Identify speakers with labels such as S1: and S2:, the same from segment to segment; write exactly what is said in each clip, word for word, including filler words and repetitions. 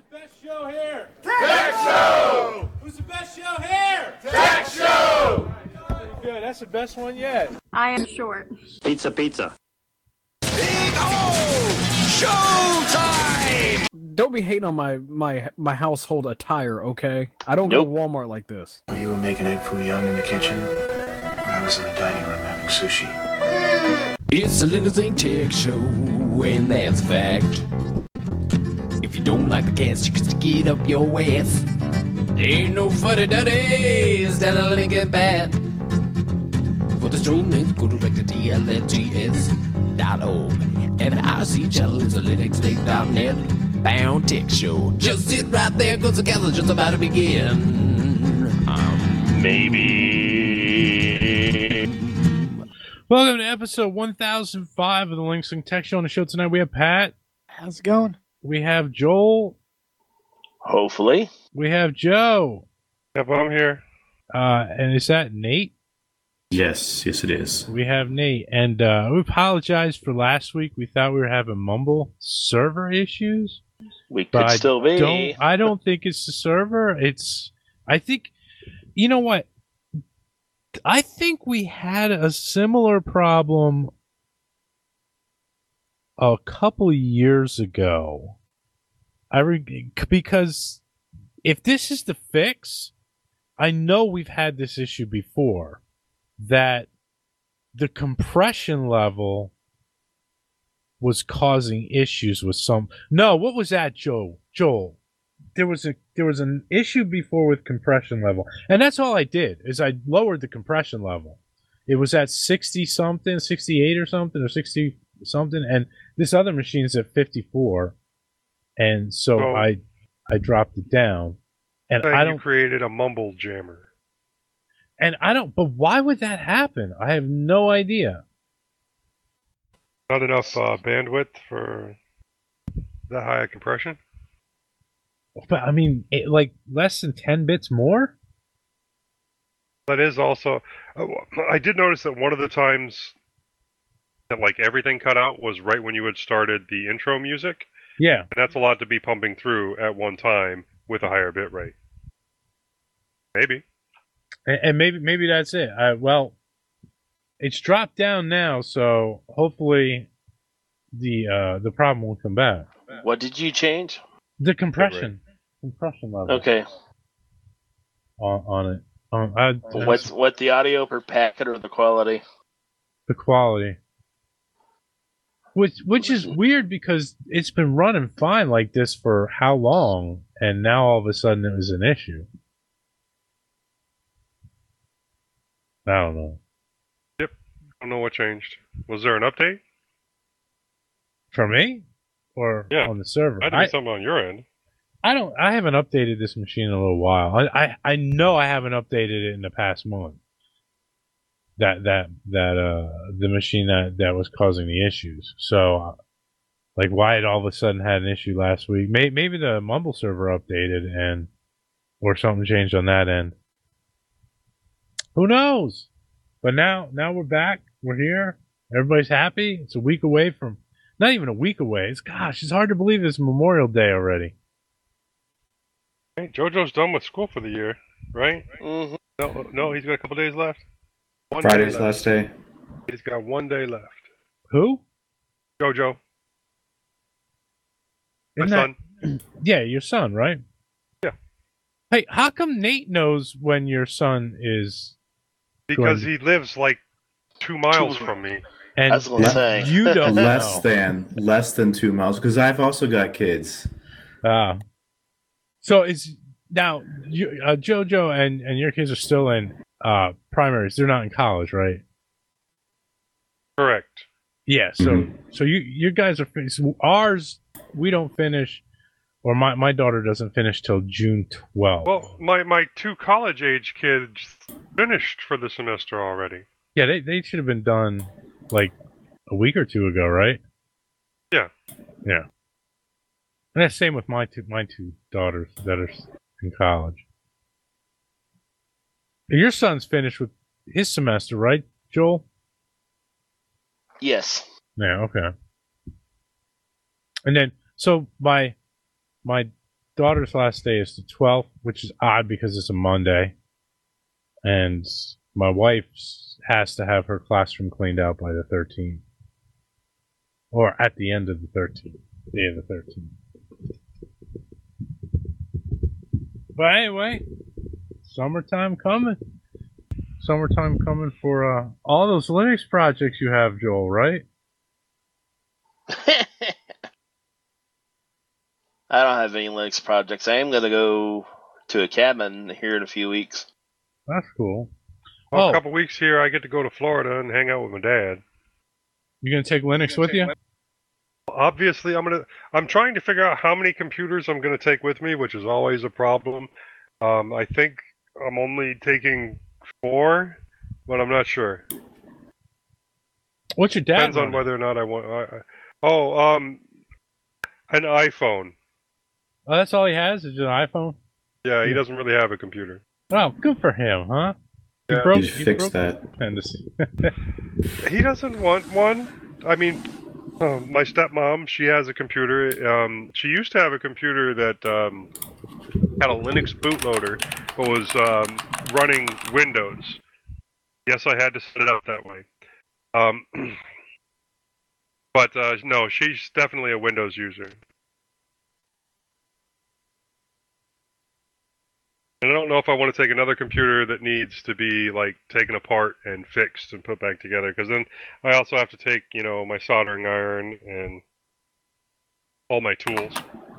S1: Best show here.
S2: Tech Show!
S1: Who's the best show here?
S2: Tech Show!
S1: Good, that's the best one yet.
S3: I am short.
S4: Pizza, pizza.
S2: Big O! Showtime!
S5: Don't be hating on my my my household attire, okay? I don't
S4: Nope.
S5: go to Walmart like this.
S6: You were making egg foo young in the kitchen. I was in the dining room having sushi.
S7: It's a little thing tech show, and that's a fact. If you don't like the cast, you can stick it up your ass. Ain't no fuddy duddies down a Lincoln Path. For the stream, then go direct to T L N G S dot org. And the I C channel is a Linux State dot net bound tech show. Just sit right there, cause the gathering's just about to begin. Um, maybe.
S1: Welcome to episode one thousand five of the Linksing Tech Show. On the show tonight, we have Pat.
S5: How's it going?
S1: We have Joel.
S4: Hopefully.
S1: We have Joe.
S8: Yep, I'm here.
S1: Uh, and is that Nate?
S9: Yes, yes it is.
S1: We have Nate. And uh, we apologize for last week. We thought we were having Mumble server issues.
S4: We could
S1: But I
S4: still be.
S1: Don't, I don't think it's the server. It's, I think, you know what? I think we had a similar problem a couple of years ago. I re- because if this is the fix, I know we've had this issue before, that the compression level was causing issues with some. No, what was that, Joe? Joel, there was a there was an issue before with compression level, and that's all I did is I lowered the compression level. It was at sixty something, sixty-eight or something, or sixty something, and this other machine's at fifty-four, and so
S8: Oh.
S1: I I dropped it down, and
S8: Saying
S1: I
S8: you
S1: don't
S8: created a mumble jammer.
S1: and I don't. But why would that happen? I have no idea.
S8: Not enough uh, bandwidth for that high a compression.
S1: But I mean, it, like less than ten bits more.
S8: That is also. Uh, I did notice that one of the times that like everything cut out was right when you had started the intro music,
S1: Yeah,
S8: and that's a lot to be pumping through at one time with a higher bit rate. Maybe.
S1: and, and maybe maybe that's it. I, well, it's dropped down now, so hopefully the uh, the problem will come back.
S4: What did you change?
S1: The compression, compression level.
S4: Okay.
S1: On, on it, on I,
S4: What's what the audio per packet or the quality?
S1: the quality? Which which is weird because it's been running fine like this for how long, and now all of a sudden it was an issue. I don't know.
S8: I don't know what changed. Was there an update?
S1: For me, or
S8: Yeah.
S1: on the server?
S8: I did something on your end.
S1: I don't. I haven't updated this machine in a little while. I, I, I know I haven't updated it in the past month. That that that uh the machine that that was causing the issues. So, uh, like, why it all of a sudden had an issue last week? Maybe maybe the Mumble server updated and or something changed on that end. Who knows? But now now we're back. We're here. Everybody's happy. It's a week away from. Not even a week away. It's gosh. It's hard to believe it's Memorial Day already.
S8: Hey, JoJo's done with school for the year, right?
S4: Mm-hmm.
S8: No, no, he's got a couple days left. One
S9: Friday's
S8: day left.
S9: last day.
S8: He's got one day left.
S1: Who?
S8: JoJo, my
S1: Isn't that-
S8: son.
S1: Yeah, your son, right?
S8: Yeah.
S1: Hey, how come Nate knows when your son is?
S8: Because
S1: Good.
S8: he lives like two miles from me.
S1: And
S4: That's what I'm saying.
S1: you don't
S9: Less
S1: know.
S9: than less than two miles because I've also got kids.
S1: Ah. So it's now you, uh, JoJo and and your kids are still in uh primaries. They're not in college, right?
S8: Correct.
S1: Yeah. So
S9: Mhm.
S1: so you you guys are fin- so ours. We don't finish, or my my daughter doesn't finish till June twelfth.
S8: Well, my, my two college age kids finished for the semester already.
S1: Yeah, they they should have been done like a week or two ago, right?
S8: Yeah.
S1: Yeah. And that's same with my two my two daughters that are in college. Your son's finished with his semester, right, Joel?
S4: Yes.
S1: Yeah, okay. And then so my my daughter's last day is the twelfth, which is odd because it's a Monday. And my wife has to have her classroom cleaned out by the thirteenth. Or at the end of the thirteenth. Day of the thirteenth. But anyway, summertime coming. Summertime coming for uh, all those Linux projects you have, Joel, right?
S4: I don't have any Linux projects. I am going to go to a cabin here in a few weeks.
S1: That's cool.
S8: Well,
S1: Oh.
S8: a couple weeks here, I get to go to Florida and hang out with my dad.
S1: You gonna take Linux with you?
S8: Obviously, I'm gonna. I'm trying to figure out how many computers I'm gonna take with me, which is always a problem. Um, I think I'm only taking four, but I'm not sure.
S1: What's your dad?
S8: Depends on
S1: running?
S8: whether or not I want. I, I, oh, um, an iPhone.
S1: Oh, that's all he has is an iPhone.
S8: Yeah, he
S1: Yeah.
S8: doesn't really have a computer.
S1: Oh, good for him, huh? He
S8: Yeah.
S1: broke.
S9: You
S1: he
S9: fixed
S1: broke
S9: that.
S1: dependency.
S8: He doesn't want one. I mean, uh, my stepmom, she has a computer. Um, she used to have a computer that um, had a Linux bootloader, but was um, running Windows. Yes, I had to set it up that way. Um, but uh, no, she's definitely a Windows user. And I don't know if I want to take another computer that needs to be like taken apart and fixed and put back together, because then I also have to take, you know, my soldering iron and all my tools.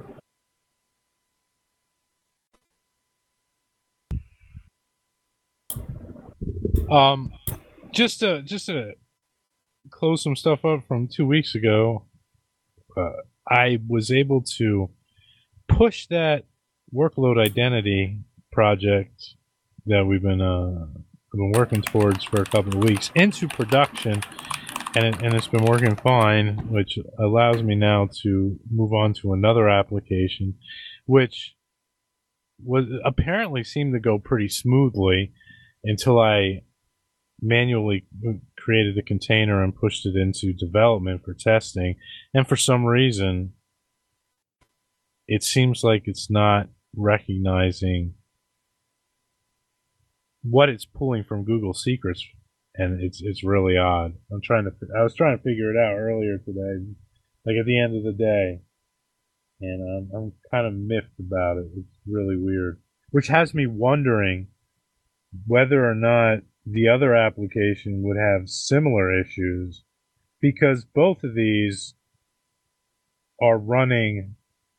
S1: Um, just to just to close some stuff up from two weeks ago, uh, I was able to push that workload identity project that we've been uh, been working towards for a couple of weeks into production, and it, and it's been working fine, which allows me now to move on to another application, which was apparently seemed to go pretty smoothly until I manually created a container and pushed it into development for testing, and for some reason it seems like it's not recognizing what it's pulling from Google Secrets, and it's it's really odd. I'm trying to I was trying to figure it out earlier today, like at the end of the day, and I'm, I'm kind of miffed about it. It's really weird, which has me wondering whether or not the other application would have similar issues, because both of these are running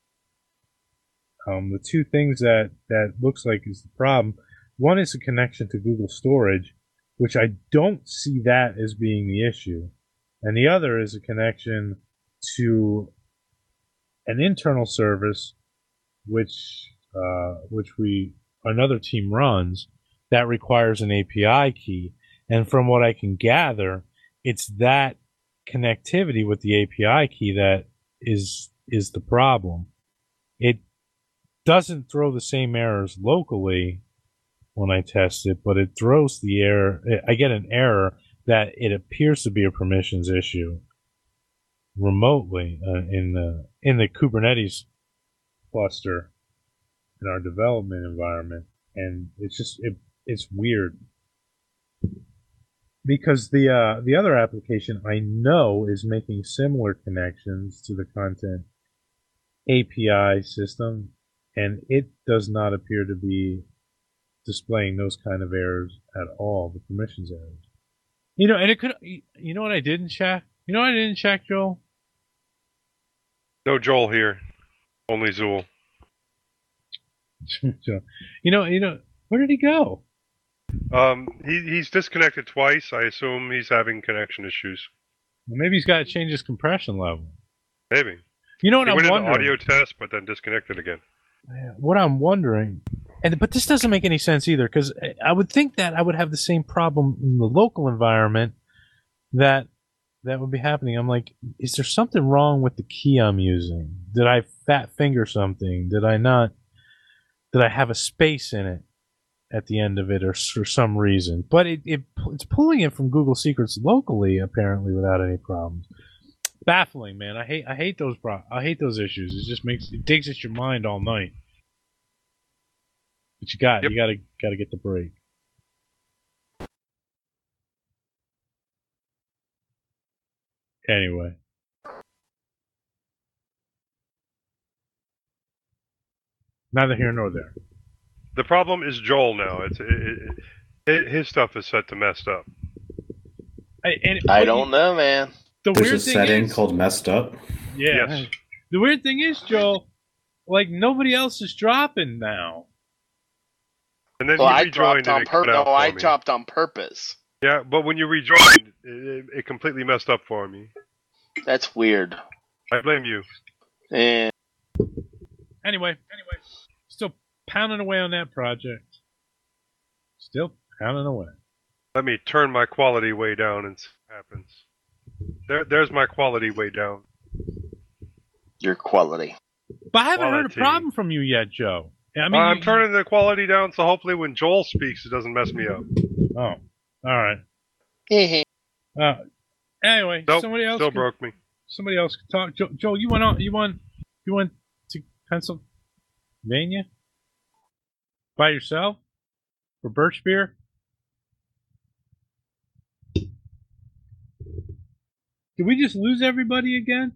S1: um, the two things that, that looks like is the problem. One is a connection to Google Storage, which I don't see that as being the issue. And the other is a connection to an internal service, which uh, which we another team runs, that requires an A P I key. And from what I can gather, it's that connectivity with the A P I key that is is the problem. It doesn't throw the same errors locally when I test it, but it throws the error. I get an error that it appears to be a permissions issue remotely uh, in the in the Kubernetes cluster in our development environment, and it's just it, it's weird because the uh, the other application I know is making similar connections to the content A P I system, and it does not appear to be displaying those kind of errors at all, the permissions errors. You know, and it could. You know what I didn't check? You know what I didn't check, Joel?
S8: No Joel here, only Zool.
S1: So, you know, you know, where did he go?
S8: Um, he he's disconnected twice. I assume he's having connection issues.
S1: Well, maybe he's got to change his compression level.
S8: Maybe.
S1: You know what
S8: He
S1: I'm
S8: went into
S1: wondering?
S8: audio test, but then disconnected again.
S1: What I'm wondering, and but this doesn't make any sense either, because I would think that I would have the same problem in the local environment that that would be happening. I'm like, is there something wrong with the key I'm using? Did I fat finger something? Did I not? Did I have a space in it at the end of it, or for some reason? But it, it it's pulling it from Google Secrets locally, apparently, without any problems. Baffling, man. I hate I hate those pro- I hate those issues. It just makes it digs at your mind all night. But you got
S8: Yep.
S1: you got to got to get the break. Anyway, neither here nor there.
S8: The problem is Joel now. It's it, it, it, his stuff is set to messed up.
S1: I, and
S4: I
S1: what
S4: don't
S1: you-
S4: know, man.
S1: The
S9: There's
S1: weird
S9: a
S1: thing
S9: setting
S1: is,
S9: called messed up.
S1: yeah.
S8: Yes.
S1: The weird thing is, Joel, like nobody else is dropping now.
S8: And then
S4: Well,
S8: he
S4: I
S8: rejoined
S4: dropped
S8: and
S4: on
S8: it cut
S4: purpose.
S8: out
S4: No,
S8: for
S4: I
S8: me.
S4: dropped on purpose.
S8: Yeah, but when you rejoined, it, it completely messed up for me.
S4: That's weird.
S8: I blame you.
S4: And
S1: Anyway, anyway, still pounding away on that project. Still pounding away.
S8: Let me turn my quality way down and see what happens. There, there's my quality way down.
S4: your quality.
S1: But I haven't heard a
S8: Quality.
S1: problem from you yet, Joe. I mean,
S8: I'm
S1: you-
S8: turning the quality down, so hopefully when Joel speaks, it doesn't mess me up.
S1: Oh, all right.
S4: Heh
S1: Uh, anyway,
S8: Nope,
S1: somebody else.
S8: still
S1: can-
S8: broke me.
S1: Somebody else can talk. Joe, Joe, you went on. You went. You went to Pennsylvania by yourself for Birch beer. Did we just lose everybody again?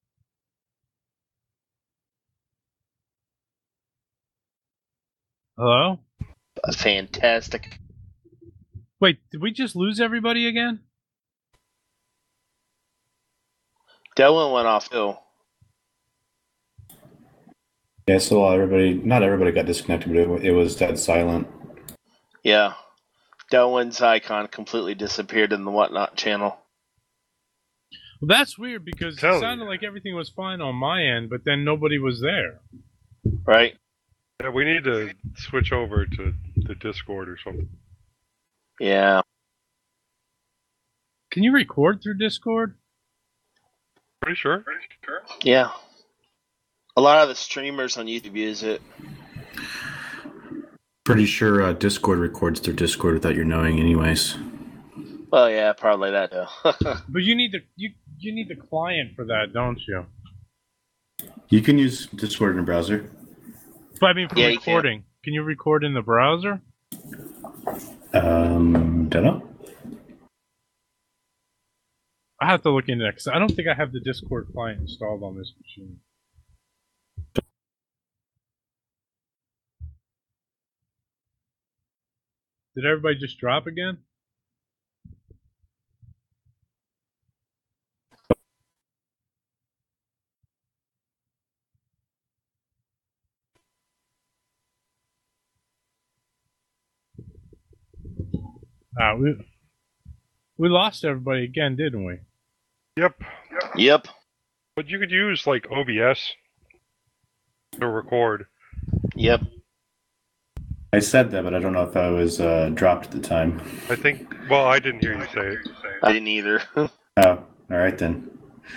S1: Hello?
S4: Fantastic.
S1: Wait, did we just lose everybody again?
S4: Dylan went off too.
S9: Yeah, so everybody, not everybody got disconnected, but it, it was dead silent.
S4: Yeah. Dylan's icon completely disappeared in the Whatnot channel.
S1: Well, that's weird because
S8: Tell
S1: it
S8: me.
S1: sounded like everything was fine on my end, but then nobody was there.
S4: Right?
S8: Yeah, we need to switch over to the Discord or something.
S4: Yeah.
S1: Can you record through Discord?
S8: Pretty sure.
S4: Yeah. A lot of the streamers on YouTube use it.
S9: Pretty sure uh, Discord records their Discord without your knowing, anyways.
S4: Well, yeah, probably that too.
S1: But you need the you you need the client for that, don't you?
S9: You can use Discord in a browser.
S1: But I mean, for
S4: Yeah, you can.
S1: recording, can. you record in the browser?
S9: Um, don't know.
S1: I have to look into that because I don't think I have the Discord client installed on this machine. Did everybody just drop again? Ah, we we lost everybody again, didn't we?
S8: Yep.
S4: Yep.
S8: But you could use like O B S to record.
S4: Yep.
S9: I said that, but I don't know if I was uh, dropped at the time.
S8: I think. Well, I didn't hear you say it.
S4: I didn't either.
S9: Oh, all right then.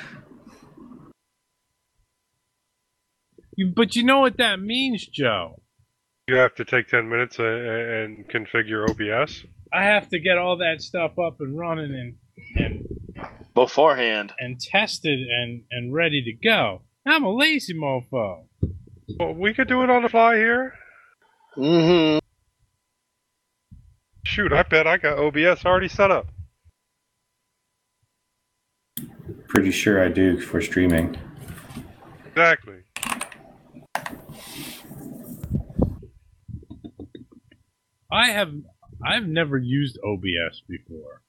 S1: You, but you know what that means, Joe.
S8: You have to take ten minutes a- a- and configure O B S.
S1: I have to get all that stuff up and running and and
S4: Beforehand.
S1: and tested and and ready to go. I'm a lazy mofo.
S8: Well, we could do it on the fly here.
S4: Mm-hmm.
S8: Shoot, I bet I got O B S already set up.
S9: Pretty sure I do for streaming.
S8: Exactly.
S1: I have I've never used O B S before.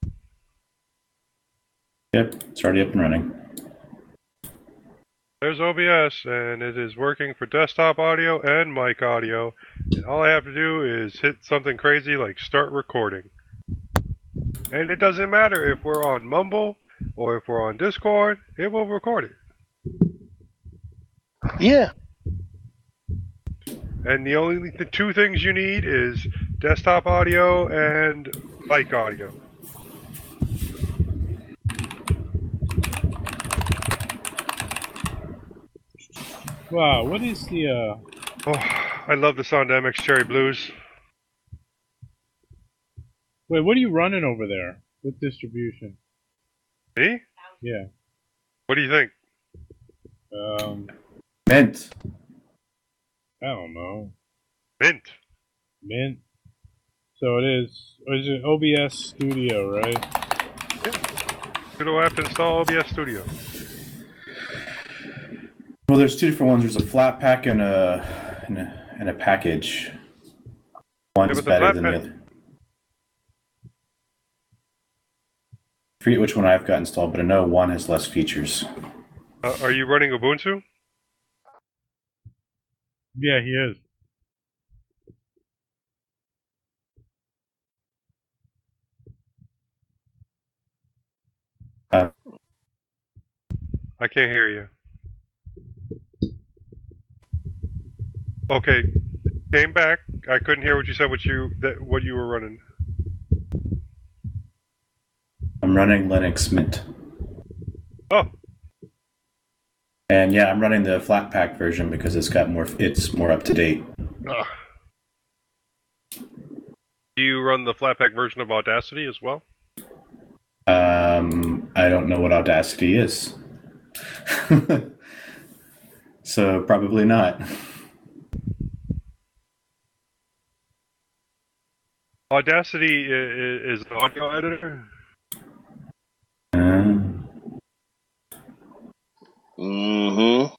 S9: Yep, it's already up and running.
S8: There's O B S, and it is working for desktop audio and mic audio. And all I have to do is hit something crazy like start recording. And it doesn't matter if we're on Mumble or if we're on Discord, it will record it.
S4: Yeah.
S8: And the only the two things you need is desktop audio and mic audio.
S1: Wow, what is the uh
S8: Oh, I love the Sondemix Cherry Blues.
S1: wait, what are you running over there with distribution?
S8: Me?
S1: Yeah.
S8: What do you think?
S1: Um
S9: Mint.
S1: I don't know.
S8: Mint.
S1: Mint. So it is. Is it O B S Studio, right?
S8: Sudo apt install O B S Studio.
S9: Well, there's two different ones. There's a flat pack and a and a, and a package. One's
S8: but the
S9: better
S8: flat
S9: than
S8: pack-
S9: the other. I forget which one I've got installed, but I know one has less features.
S8: Uh, are you running Ubuntu?
S1: Yeah, he is.
S9: Uh,
S8: I can't hear you. Okay, came back. I couldn't hear what you said. What you that what you were running?
S9: I'm running Linux Mint.
S8: Oh,
S9: And yeah, I'm running the flat pack version because it's got more. It's more up to date.
S8: ugh. Do you run the Flatpak version of Audacity as well?
S9: Um, I don't know what Audacity is, so probably not.
S8: Audacity is, is an audio editor.
S9: Uh,
S4: Mm-hmm.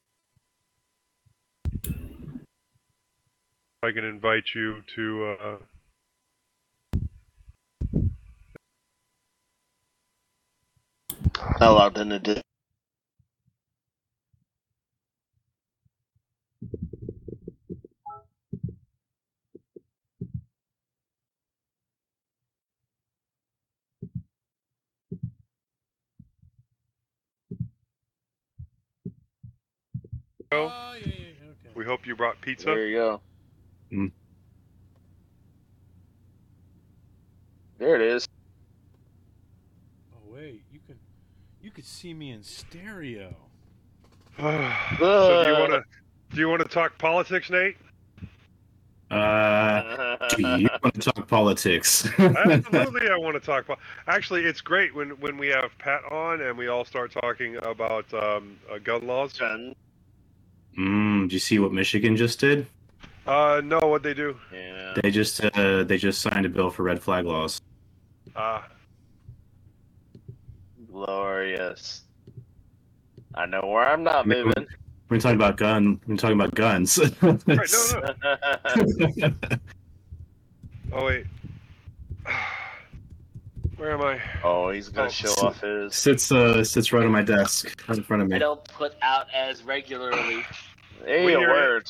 S8: I can invite you to. Uh,
S4: I logged into Discord.
S8: go.
S5: Oh, yeah, yeah, okay.
S8: We hope you brought pizza.
S4: There you go.
S9: Mm.
S4: There it is.
S1: Oh wait, you can you could see me in stereo.
S8: So do you want to do you want to talk politics, Nate?
S9: uh, do you want to talk politics?
S8: Absolutely, I want to talk. Po- Actually, it's great when when we have Pat on and we all start talking about um, uh, gun laws.
S4: Gun.
S9: Mm, do you see what Michigan just did?
S8: Uh, no, what they do?
S4: Yeah.
S9: They just uh, they just signed a bill for red flag laws.
S8: Uh,
S4: Glorious. I know where I'm not
S9: I mean,
S4: moving.
S9: We're talking about gun. We're talking about guns.
S8: right, no, no. Oh wait. Where am I?
S4: Oh, he's gonna
S8: Oh.
S4: show off his.
S9: sits uh sits right on my desk, right in front of
S4: I
S9: me.
S4: don't put out as regularly. There
S8: We
S4: you
S8: hear
S4: word.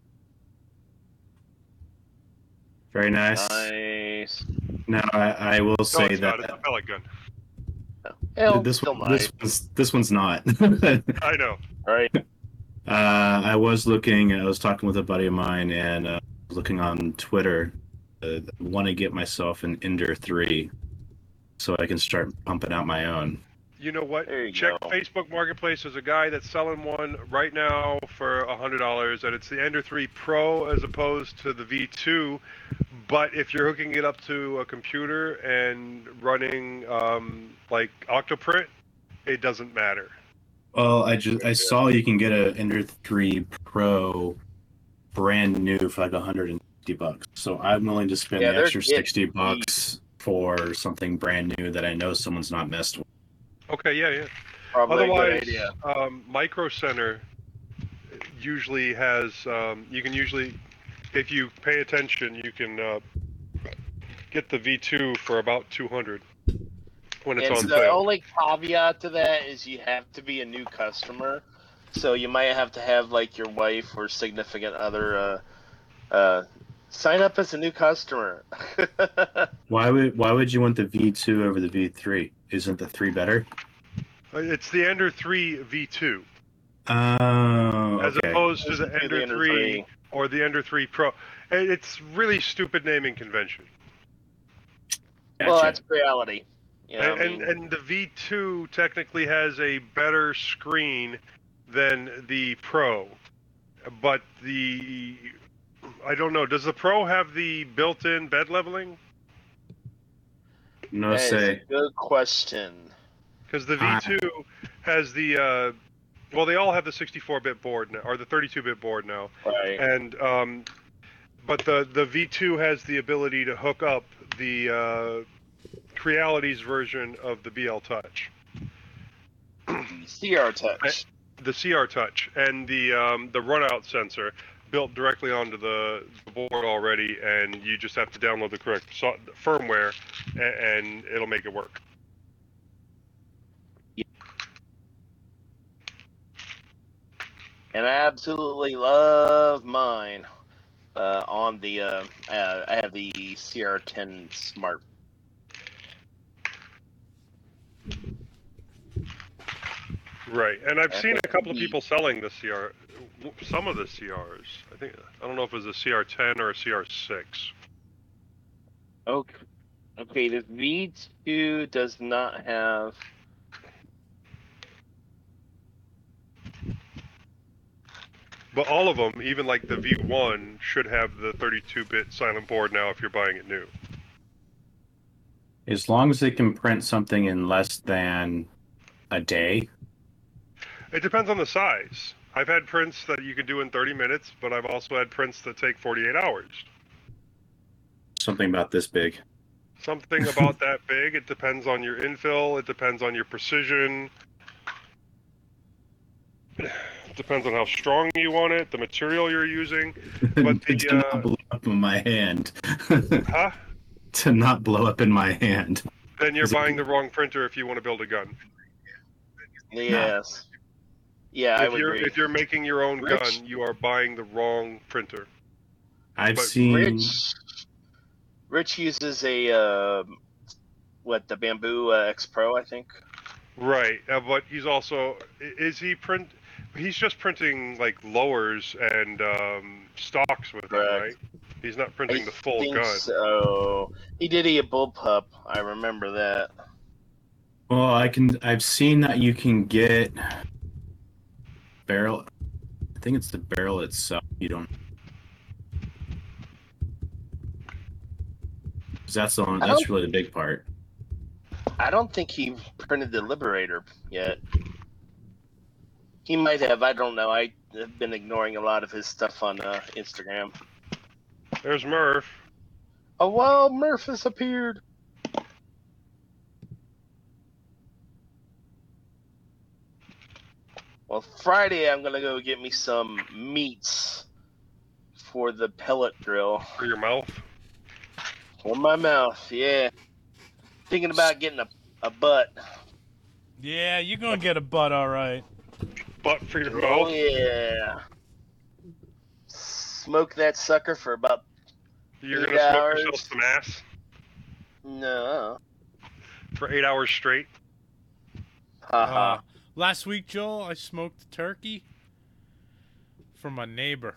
S9: Very nice.
S4: Nice.
S9: Now I, I will
S8: No,
S9: say
S8: it's
S9: that
S8: not. It's a pellet gun.
S4: Hell,
S9: this
S4: still
S9: one, this
S4: nice.
S9: one's this one's not.
S8: I know.
S4: Right.
S9: Uh, I was looking. I was talking with a buddy of mine, and uh, looking on Twitter. Uh, want to get myself an Ender three, so I can start pumping out my own.
S8: You know what?
S4: There you
S8: Check
S4: go.
S8: Facebook Marketplace. There's a guy that's selling one right now for a hundred dollars, and it's the Ender three Pro as opposed to the V two. But if you're hooking it up to a computer and running um, like Octoprint, it doesn't matter.
S9: Well, I just I saw you can get a Ender three Pro brand new for like a hundred and fifty bucks. So I'm willing to spend
S4: Yeah,
S9: the
S4: they're
S9: extra
S4: getting
S9: sixty bucks for something brand new that I know someone's not messed with.
S8: Okay, yeah, yeah.
S4: Probably a
S8: Otherwise,
S4: good idea.
S8: um, Micro Center usually has. Um, you can usually, if you pay attention, you can uh, get the V two for about two hundred when it's
S4: And
S8: on
S4: the
S8: sale.
S4: only caveat to that is you have to be a new customer, so you might have to have like your wife or significant other uh, uh, sign up as a new customer.
S9: Why would why would you want the V two over the V three? Isn't the three better?
S8: Uh, It's the Ender three V two
S9: Oh,
S8: as
S9: okay.
S8: opposed to the
S4: Do the
S8: Ender
S4: Ender
S8: three
S4: three.
S8: or the Ender three Pro. And It's really stupid naming convention.
S9: Gotcha.
S4: Well, that's reality. You know,
S8: and,
S4: I
S8: and
S4: mean,
S8: and the V two technically has a better screen than the Pro, but the I don't know. Does the Pro have the built-in bed leveling?
S9: no
S4: that is
S9: say.
S4: a good question.
S8: Because the
S9: Ah.
S8: V two has the uh, well, they all have the sixty-four bit board now, or the thirty-two bit board now,
S4: Right.
S8: and um, but the the V two has the ability to hook up the uh, Creality's version of the B L Touch.
S4: C R Touch.
S8: The C R Touch and the um, the runout sensor built directly onto the, the board already, and you just have to download the correct so- firmware, and, and it'll make it work.
S4: And I absolutely love mine. Uh, on the uh, uh, I have the C R ten Smart.
S8: Right, and I've
S4: I
S8: seen a
S4: think
S8: couple of
S4: the-
S8: people selling the C R, some of the C Rs. I think I don't know if it was a C R ten or a C R six.
S4: Okay, okay. The V two does not have.
S8: But all of them, even like the V one, should have the thirty-two bit silent board now if you're buying it new.
S9: As long as it can print something in less than a day.
S8: It depends on the size. I've had prints that you can do in thirty minutes, but I've also had prints that take forty-eight hours.
S9: Something about this big.
S8: Something about that big. It depends on your infill. It depends on your precision. It depends on how strong you want it, the material you're using. But the,
S9: to
S8: uh,
S9: not blow up in my hand.
S8: huh?
S9: To not blow up in my hand.
S8: Then you're
S9: Is it-
S8: buying the wrong printer if you want to build a gun.
S4: Yes. Yeah, I
S8: If
S4: would
S8: you're
S4: agree.
S8: if you're making your own
S4: Rich-
S8: gun, you are buying the wrong printer.
S9: I've
S8: But
S9: seen.
S4: Rich, Rich uses a uh, what the Bamboo uh, X Pro, I think.
S8: Right, uh, but he's also is he print? He's just printing like lowers and um, stocks with it,
S4: Correct.
S8: right? He's not printing
S4: I
S8: the full
S4: think
S8: gun.
S4: so. He did a bullpup. I remember that.
S9: Well, I can. I've seen that you can get barrel. I think it's the barrel itself. You don't. 'Cause that's the one.
S4: I
S9: That's
S4: don't-
S9: really the big part.
S4: I don't think he printed the Liberator yet. He might have. I don't know. I have been ignoring a lot of his stuff on uh, Instagram.
S8: There's Murph.
S4: Oh, well, Murph has appeared. Well, Friday I'm gonna go get me some meats for the pellet grill
S8: For your mouth.
S4: for my mouth. Yeah, thinking about getting a a butt.
S1: Yeah, you're gonna get a butt, all right.
S8: Butt for your
S4: Oh
S8: mouth.
S4: yeah. Smoke that sucker for about
S8: You're
S4: eight
S8: gonna smoke
S4: hours.
S8: yourself some ass
S4: no.
S8: for eight hours straight.
S4: Haha.
S1: Uh, last week, Joel, I smoked a turkey for my neighbor.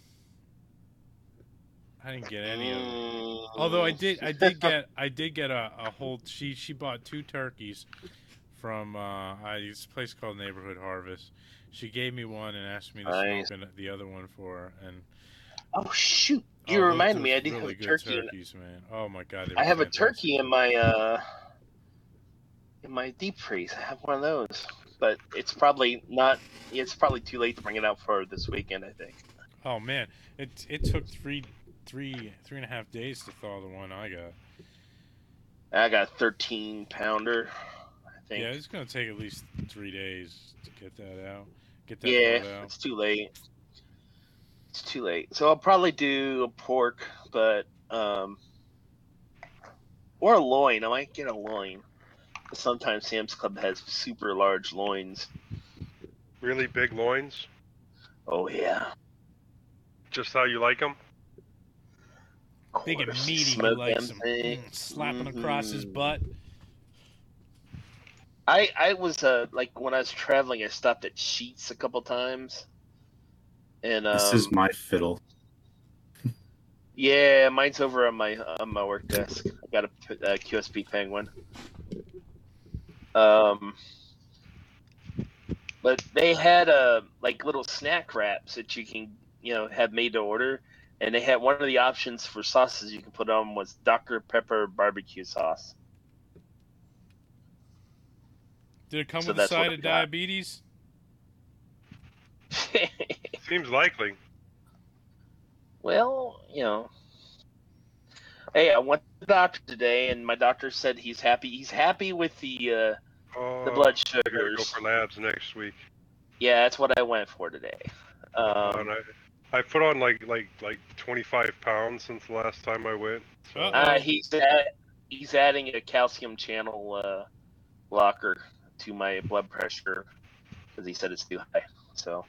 S1: I didn't get any of it.
S4: Mm.
S1: Although I did, I did get, I did get a, a whole. She she bought two turkeys from uh, I, this place called Neighborhood Harvest. She gave me one and asked me to
S4: Nice.
S1: smoke an- the other one for her. And
S4: Oh shoot!
S1: oh,
S4: You
S1: those
S4: reminded
S1: are
S4: me. I do
S1: really
S4: have a
S1: good
S4: turkey. In,
S1: turkeys, man. Oh my god, they
S4: I
S1: were
S4: have a
S1: fantastic.
S4: turkey in my uh in my deep freeze. I have one of those, but it's probably not. It's probably too late to bring it out for this weekend. I think.
S1: Oh man, it it took three three three and a half days to thaw the one I got.
S4: I got a thirteen pounder. I think.
S1: Yeah, it's gonna take at least three days to get that out. Get that
S4: Yeah,
S1: thawed out.
S4: it's too late. It's too late. So I'll probably do a pork, but um, or a loin. I might get a loin. Sometimes Sam's Club has super large loins.
S8: Really big loins.
S4: Oh yeah.
S8: Just how you like them.
S1: Big and
S4: Course,
S1: meaty, he
S4: smoke
S1: likes
S4: them
S1: them.
S4: things.
S1: Mm, slapping across his
S4: Mhm.
S1: butt.
S4: I I was uh like when I was traveling, I stopped at Sheets a couple times, and um,
S9: This is my fiddle.
S4: yeah, mine's over on my on my work desk. I got a, a Q S P Penguin. Um, but they had uh like little snack wraps that you can you know have made to order, and they had one of the options for sauces you can put on was Doctor Pepper barbecue sauce.
S1: Did it come
S4: So
S1: with a
S4: that's what
S1: side
S4: I
S1: of
S4: got.
S1: diabetes?
S8: Seems likely.
S4: Well, you know. Hey, I went to the doctor today, and my doctor said he's happy. He's happy with the uh,
S8: Oh,
S4: the blood
S8: I gotta go
S4: sugars.
S8: for labs next week.
S4: Yeah, that's what I went for today.
S8: Uh,
S4: Um,
S8: and I, I put on like like like twenty-five pounds since the last time I went. So
S4: uh, he's at, he's adding a calcium channel uh, blocker to my blood pressure because he said it's too high. So,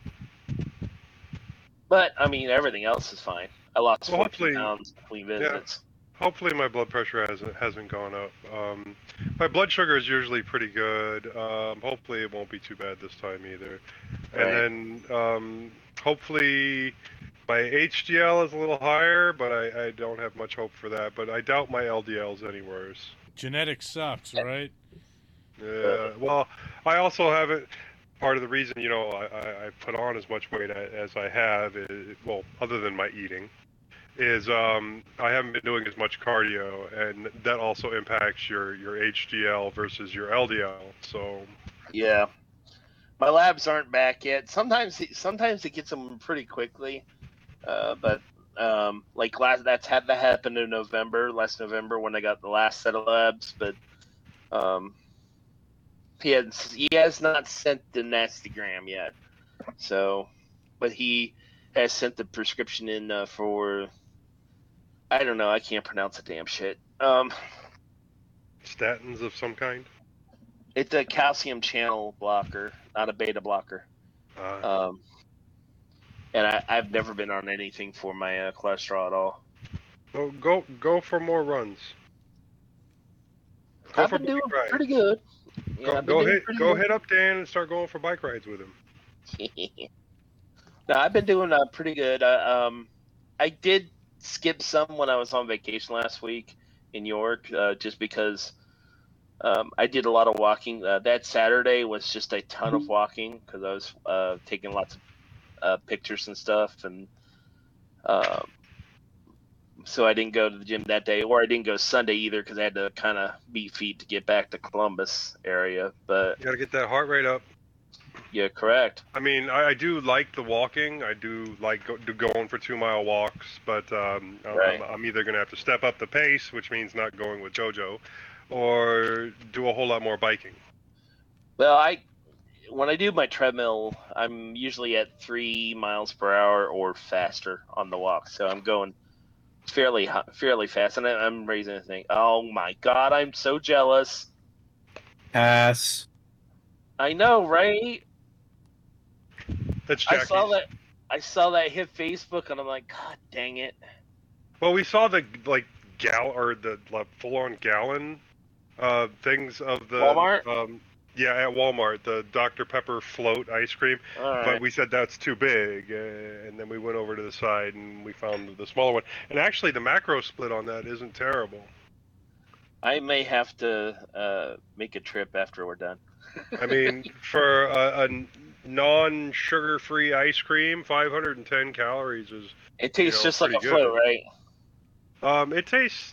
S4: but I mean, everything else is fine. I lost
S8: Well,
S4: fourteen
S8: hopefully-
S4: pounds between visits.
S8: hopefully my blood pressure hasn't hasn't gone up. Um, my blood sugar is usually pretty good. Um, hopefully it won't be too bad this time either.
S4: Right.
S8: And then um, hopefully my H D L is a little higher, but I, I don't have much hope for that. But I doubt my L D L is any worse.
S1: Genetics sucks, right?
S8: Yeah. Well, I also haven't. Part of the reason, you know, I, I, I put on as much weight as I have, is, well, other than my eating, is um, I haven't been doing as much cardio, and that also impacts your, your H D L versus your L D L. So
S4: Yeah, my labs aren't back yet. Sometimes, sometimes it gets them pretty quickly, uh, but um, like last that's had that happened in November, last November when I got the last set of labs. But um, he has he has not sent the Nastagram yet. So, but he has sent the prescription in uh, for. I don't know. I can't pronounce a damn shit. Um,
S8: statins of some kind.
S4: it's a calcium channel blocker, not a beta blocker.
S8: Uh,
S4: Um, and I, I've never been on anything for my uh, cholesterol at all.
S8: go go go for more runs. Go
S4: I've
S8: for
S4: been doing
S8: bike rides.
S4: pretty good. Yeah,
S8: Go,
S4: I've been
S8: go
S4: doing
S8: hit
S4: pretty
S8: go
S4: good.
S8: hit up Dan and start going for bike rides with him.
S4: No, I've been doing uh, pretty good. I, um, I did skip some when I was on vacation last week in York, uh, just because um, I did a lot of walking. Uh, that Saturday was just a ton of walking because I was uh, taking lots of uh, pictures and stuff, and um, so I didn't go to the gym that day, or I didn't go Sunday either because I had to kind of beat feet to get back to Columbus area. But
S8: You gotta get that heart rate up.
S4: yeah, correct.
S8: I mean, I, I do like the walking. I do like go, do going for two mile walks, but um, I'm-
S4: Right.
S8: I'm, I'm either going to have to step up the pace, which means not going with JoJo, or do a whole lot more biking.
S4: Well, I when I do my treadmill, I'm usually at three miles per hour or faster on the walk, so I'm going fairly hu- fairly fast, and I, I'm raising a thing. Oh my god, I'm so jealous.
S9: Pass.
S4: I know, right?
S8: That's
S4: I
S8: Jackie's.
S4: saw that. I saw that hit Facebook, and I'm like, God dang it!
S8: Well, we saw the like gal or the like, full-on gallon uh, things of the
S4: Walmart?
S8: Um, yeah, at Walmart, the Doctor Pepper float ice cream.
S4: All right.
S8: But we said that's too big, uh, and then we went over to the side and we found the smaller one. And actually, the macro split on that isn't terrible.
S4: I may have to uh, make a trip after we're done.
S8: I mean, for a, a non-sugar-free ice cream, five hundred ten calories is.
S4: It tastes
S8: you know,
S4: just like a
S8: pretty
S4: float,
S8: good.
S4: right?
S8: Um, it tastes.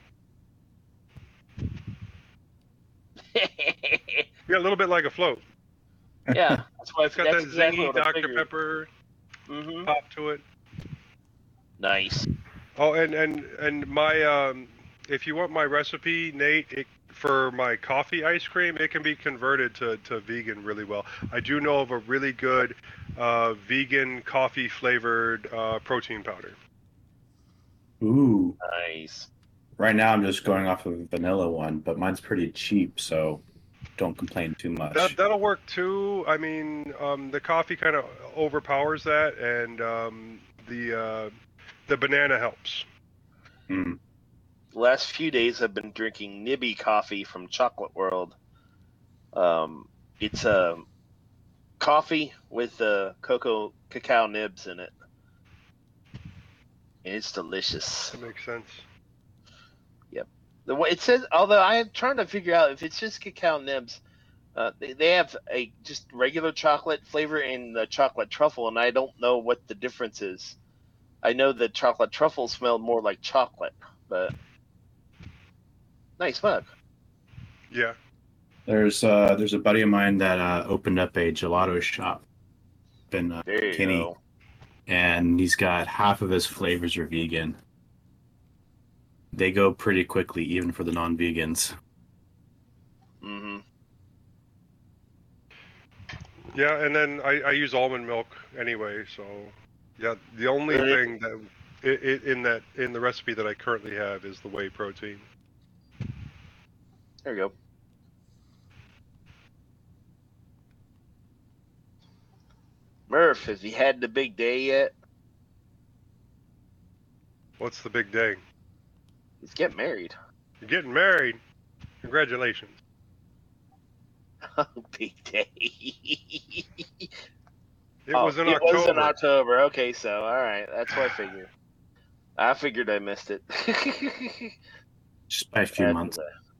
S8: Yeah, a little bit like a float.
S4: Yeah, that's why
S8: It's got
S4: that's
S8: that
S4: exactly
S8: zingy
S4: what I
S8: Doctor
S4: figured.
S8: Pepper
S4: Mm-hmm.
S8: pop to it.
S4: Nice.
S8: Oh, and and and my um, if you want my recipe, Nate, it, for my coffee ice cream, it can be converted to, to vegan really well. I do know of a really good uh, vegan coffee flavored uh, protein powder.
S9: Ooh.
S4: Nice.
S9: Right now I'm just going off of a vanilla one, but mine's pretty cheap, so don't complain too much.
S8: That that'll work too. I mean, um, the coffee kind of overpowers that, and um, the uh, the banana helps.
S9: Mm.
S4: The last few days I've been drinking Nibby coffee from Chocolate World. Um, it's a um, coffee with uh, cocoa cacao nibs in it. And it's delicious.
S8: That makes sense.
S4: The way it says, although I am trying to figure out if it's just cacao nibs, uh, they, they have a just regular chocolate flavor and the chocolate truffle, and I don't know what the difference is. I know the chocolate truffle smelled more like chocolate, but nice mug.
S8: Yeah.
S9: There's uh, there's a buddy of mine that uh, opened up a gelato shop in uh,
S4: There you
S9: Kinney.
S4: go.
S9: and he's got half of his flavors are vegan. They go pretty quickly, even for the non-vegans.
S4: Mm-hmm.
S8: Yeah, and then I, I use almond milk anyway, so yeah. The only
S4: Really?
S8: thing that i i in that in the recipe that I currently have is the whey protein.
S4: There you go. Murph, has he had the big day yet?
S8: What's the big day?
S4: He's getting married.
S8: You're getting married. Congratulations.
S4: Big day.
S8: It
S4: Oh,
S8: was in
S4: it
S8: October.
S4: was in October. Okay, so all right, that's what I figured. I figured I missed it.
S9: Just by a few
S4: And,
S9: months.
S4: uh,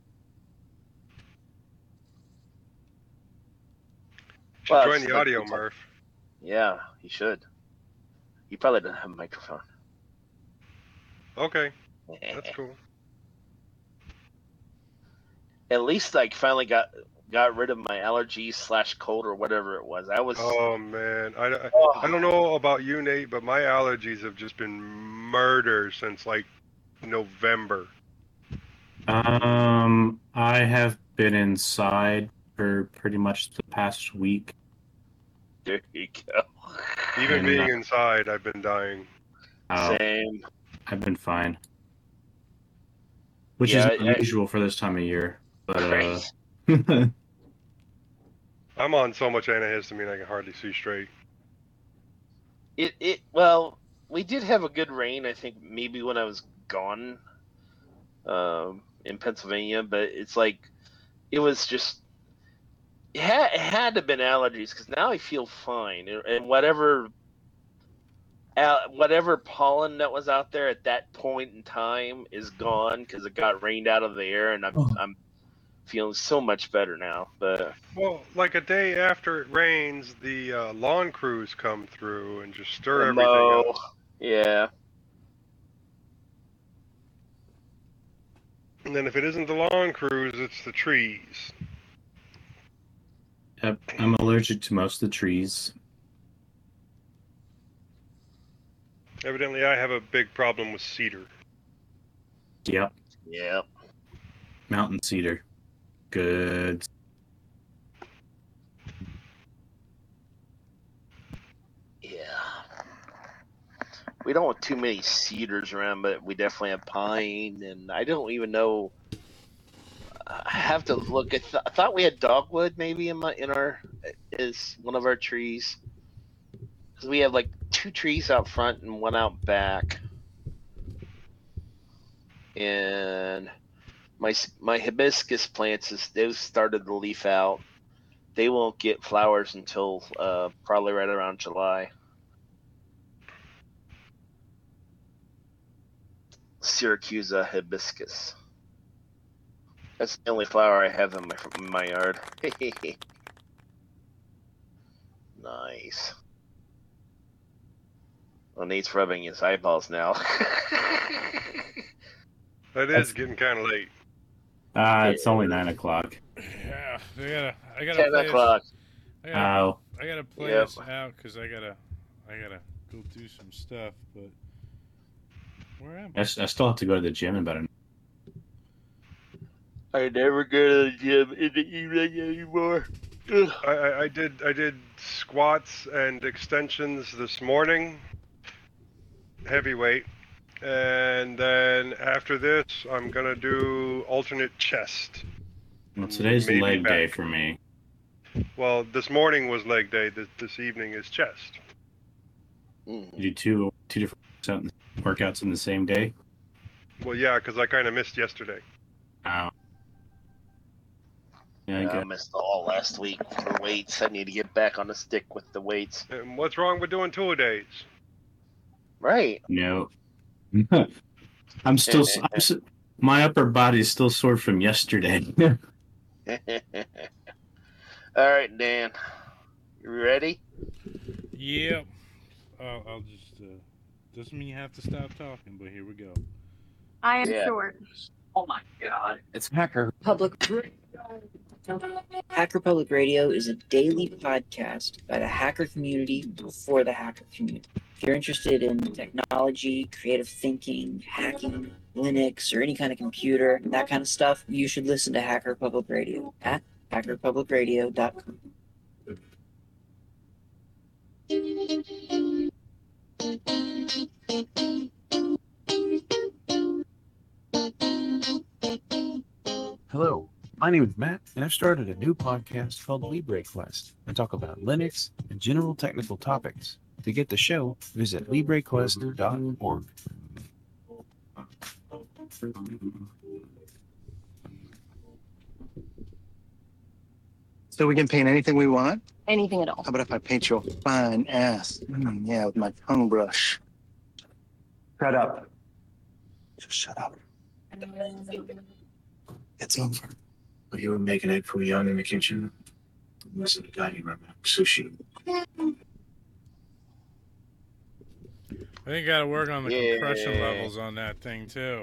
S8: Should
S4: Well,
S8: join
S4: it's
S8: the
S4: like
S8: audio,
S4: we talk-
S8: Murph.
S4: Yeah, he should. He probably doesn't have a microphone.
S8: Okay, that's cool.
S4: At least like finally got got rid of my allergies slash cold or whatever it was. I was.
S8: Oh man, I, I,
S4: Oh.
S8: I don't know about you, Nate, but my allergies have just been murder since like November.
S9: Um, I have been inside for pretty much the past week.
S4: There you go.
S8: Even
S9: And,
S8: being
S9: uh,
S8: inside, I've been dying.
S9: Oh,
S4: Same.
S9: I've been fine. Which
S4: Yeah,
S9: is
S4: I- I-
S9: unusual for this time of year. But uh,
S4: Crazy.
S8: I'm on so much antihistamine I can hardly see straight.
S4: It it well, we did have a good rain. I think maybe when I was gone, um, in Pennsylvania, but it's like it was just it had, it had to have been allergies because now I feel fine and, and whatever. al- Whatever pollen that was out there at that point in time is gone because it got rained out of the air, and I'm
S9: Oh.
S4: I'm feeling so much better now. But
S8: Well, like a day after it rains, the uh, lawn crews come through and just stir everything
S4: mow,
S8: up.
S4: yeah,
S8: And then if it isn't the lawn crews, it's the trees.
S9: Yep, I'm allergic to most of the trees.
S8: Evidently, I have a big problem with cedar.
S9: Yep,
S4: yeah.
S9: mountain cedar. Good.
S4: Yeah. We don't have too many cedars around, but we definitely have pine, and I don't even know. I have to look at. Th- I thought we had dogwood maybe in my in our is one of our trees because we have like two trees out front and one out back, and my s- my hibiscus plants is they've started to leaf out. They won't get flowers until uh, probably right around July. Syracusa hibiscus. That's the only flower I have in my in my yard. Nice. Well, Nate's rubbing his eyeballs now.
S8: That is getting kind of late.
S9: Uh, it's only nine o'clock.
S1: Yeah, I gotta, I gotta
S4: Ten
S1: play this-
S4: o'clock.
S1: I gotta,
S9: Oh,
S1: I gotta play
S4: Yep.
S1: this out because I gotta, I gotta go do some stuff. But where am
S9: I,
S1: I?
S9: s- I still have to go to the gym in about an
S4: I never go to the gym in the evening anymore. Ugh.
S8: I, I, I did I did squats and extensions this morning, heavyweight, and then after this I'm gonna do alternate chest.
S9: Well, today's
S8: Maybe
S9: leg
S8: back.
S9: day for me.
S8: Well, this morning was leg day. This, this evening is chest.
S4: Mm.
S9: You do two two different something- workouts in the same day.
S8: Well, yeah, because I kind of missed yesterday.
S9: Oh. Yeah, I
S4: Yeah, I
S9: guess.
S4: missed all last week for weights. I need to get back on the stick with the weights.
S8: And what's wrong with doing two a days?
S4: Right.
S9: No. I'm still. s- I'm, s- my upper body is still sore from yesterday.
S4: All right, Dan. You ready?
S1: Yep. I'll, I'll just. Uh, doesn't mean you have to stop talking, but here we go.
S3: I am
S4: Yeah.
S3: short.
S5: Oh my god. It's Hacker.
S10: Public Hacker Public Radio is a daily podcast by the hacker community for the hacker community.
S3: If you're interested in technology, creative thinking, hacking, Linux, or any kind of computer, that kind of stuff, you should listen to Hacker Public Radio at hacker public radio dot com.
S10: Hello, my name is Matt, and I've started a new podcast called Libre Quest. I talk about Linux and general technical topics. To get the show, visit libre quest dot org.
S11: So we can paint anything we want?
S12: Anything at all.
S11: How about if I paint your fine ass? Mm, yeah, with my tongue brush. Shut up. Just shut up.
S6: It's over. But you were making egg foo young in the kitchen. I was in the dining room having sushi.
S1: I think you got to work on the
S4: Yeah.
S1: compression levels on that thing too.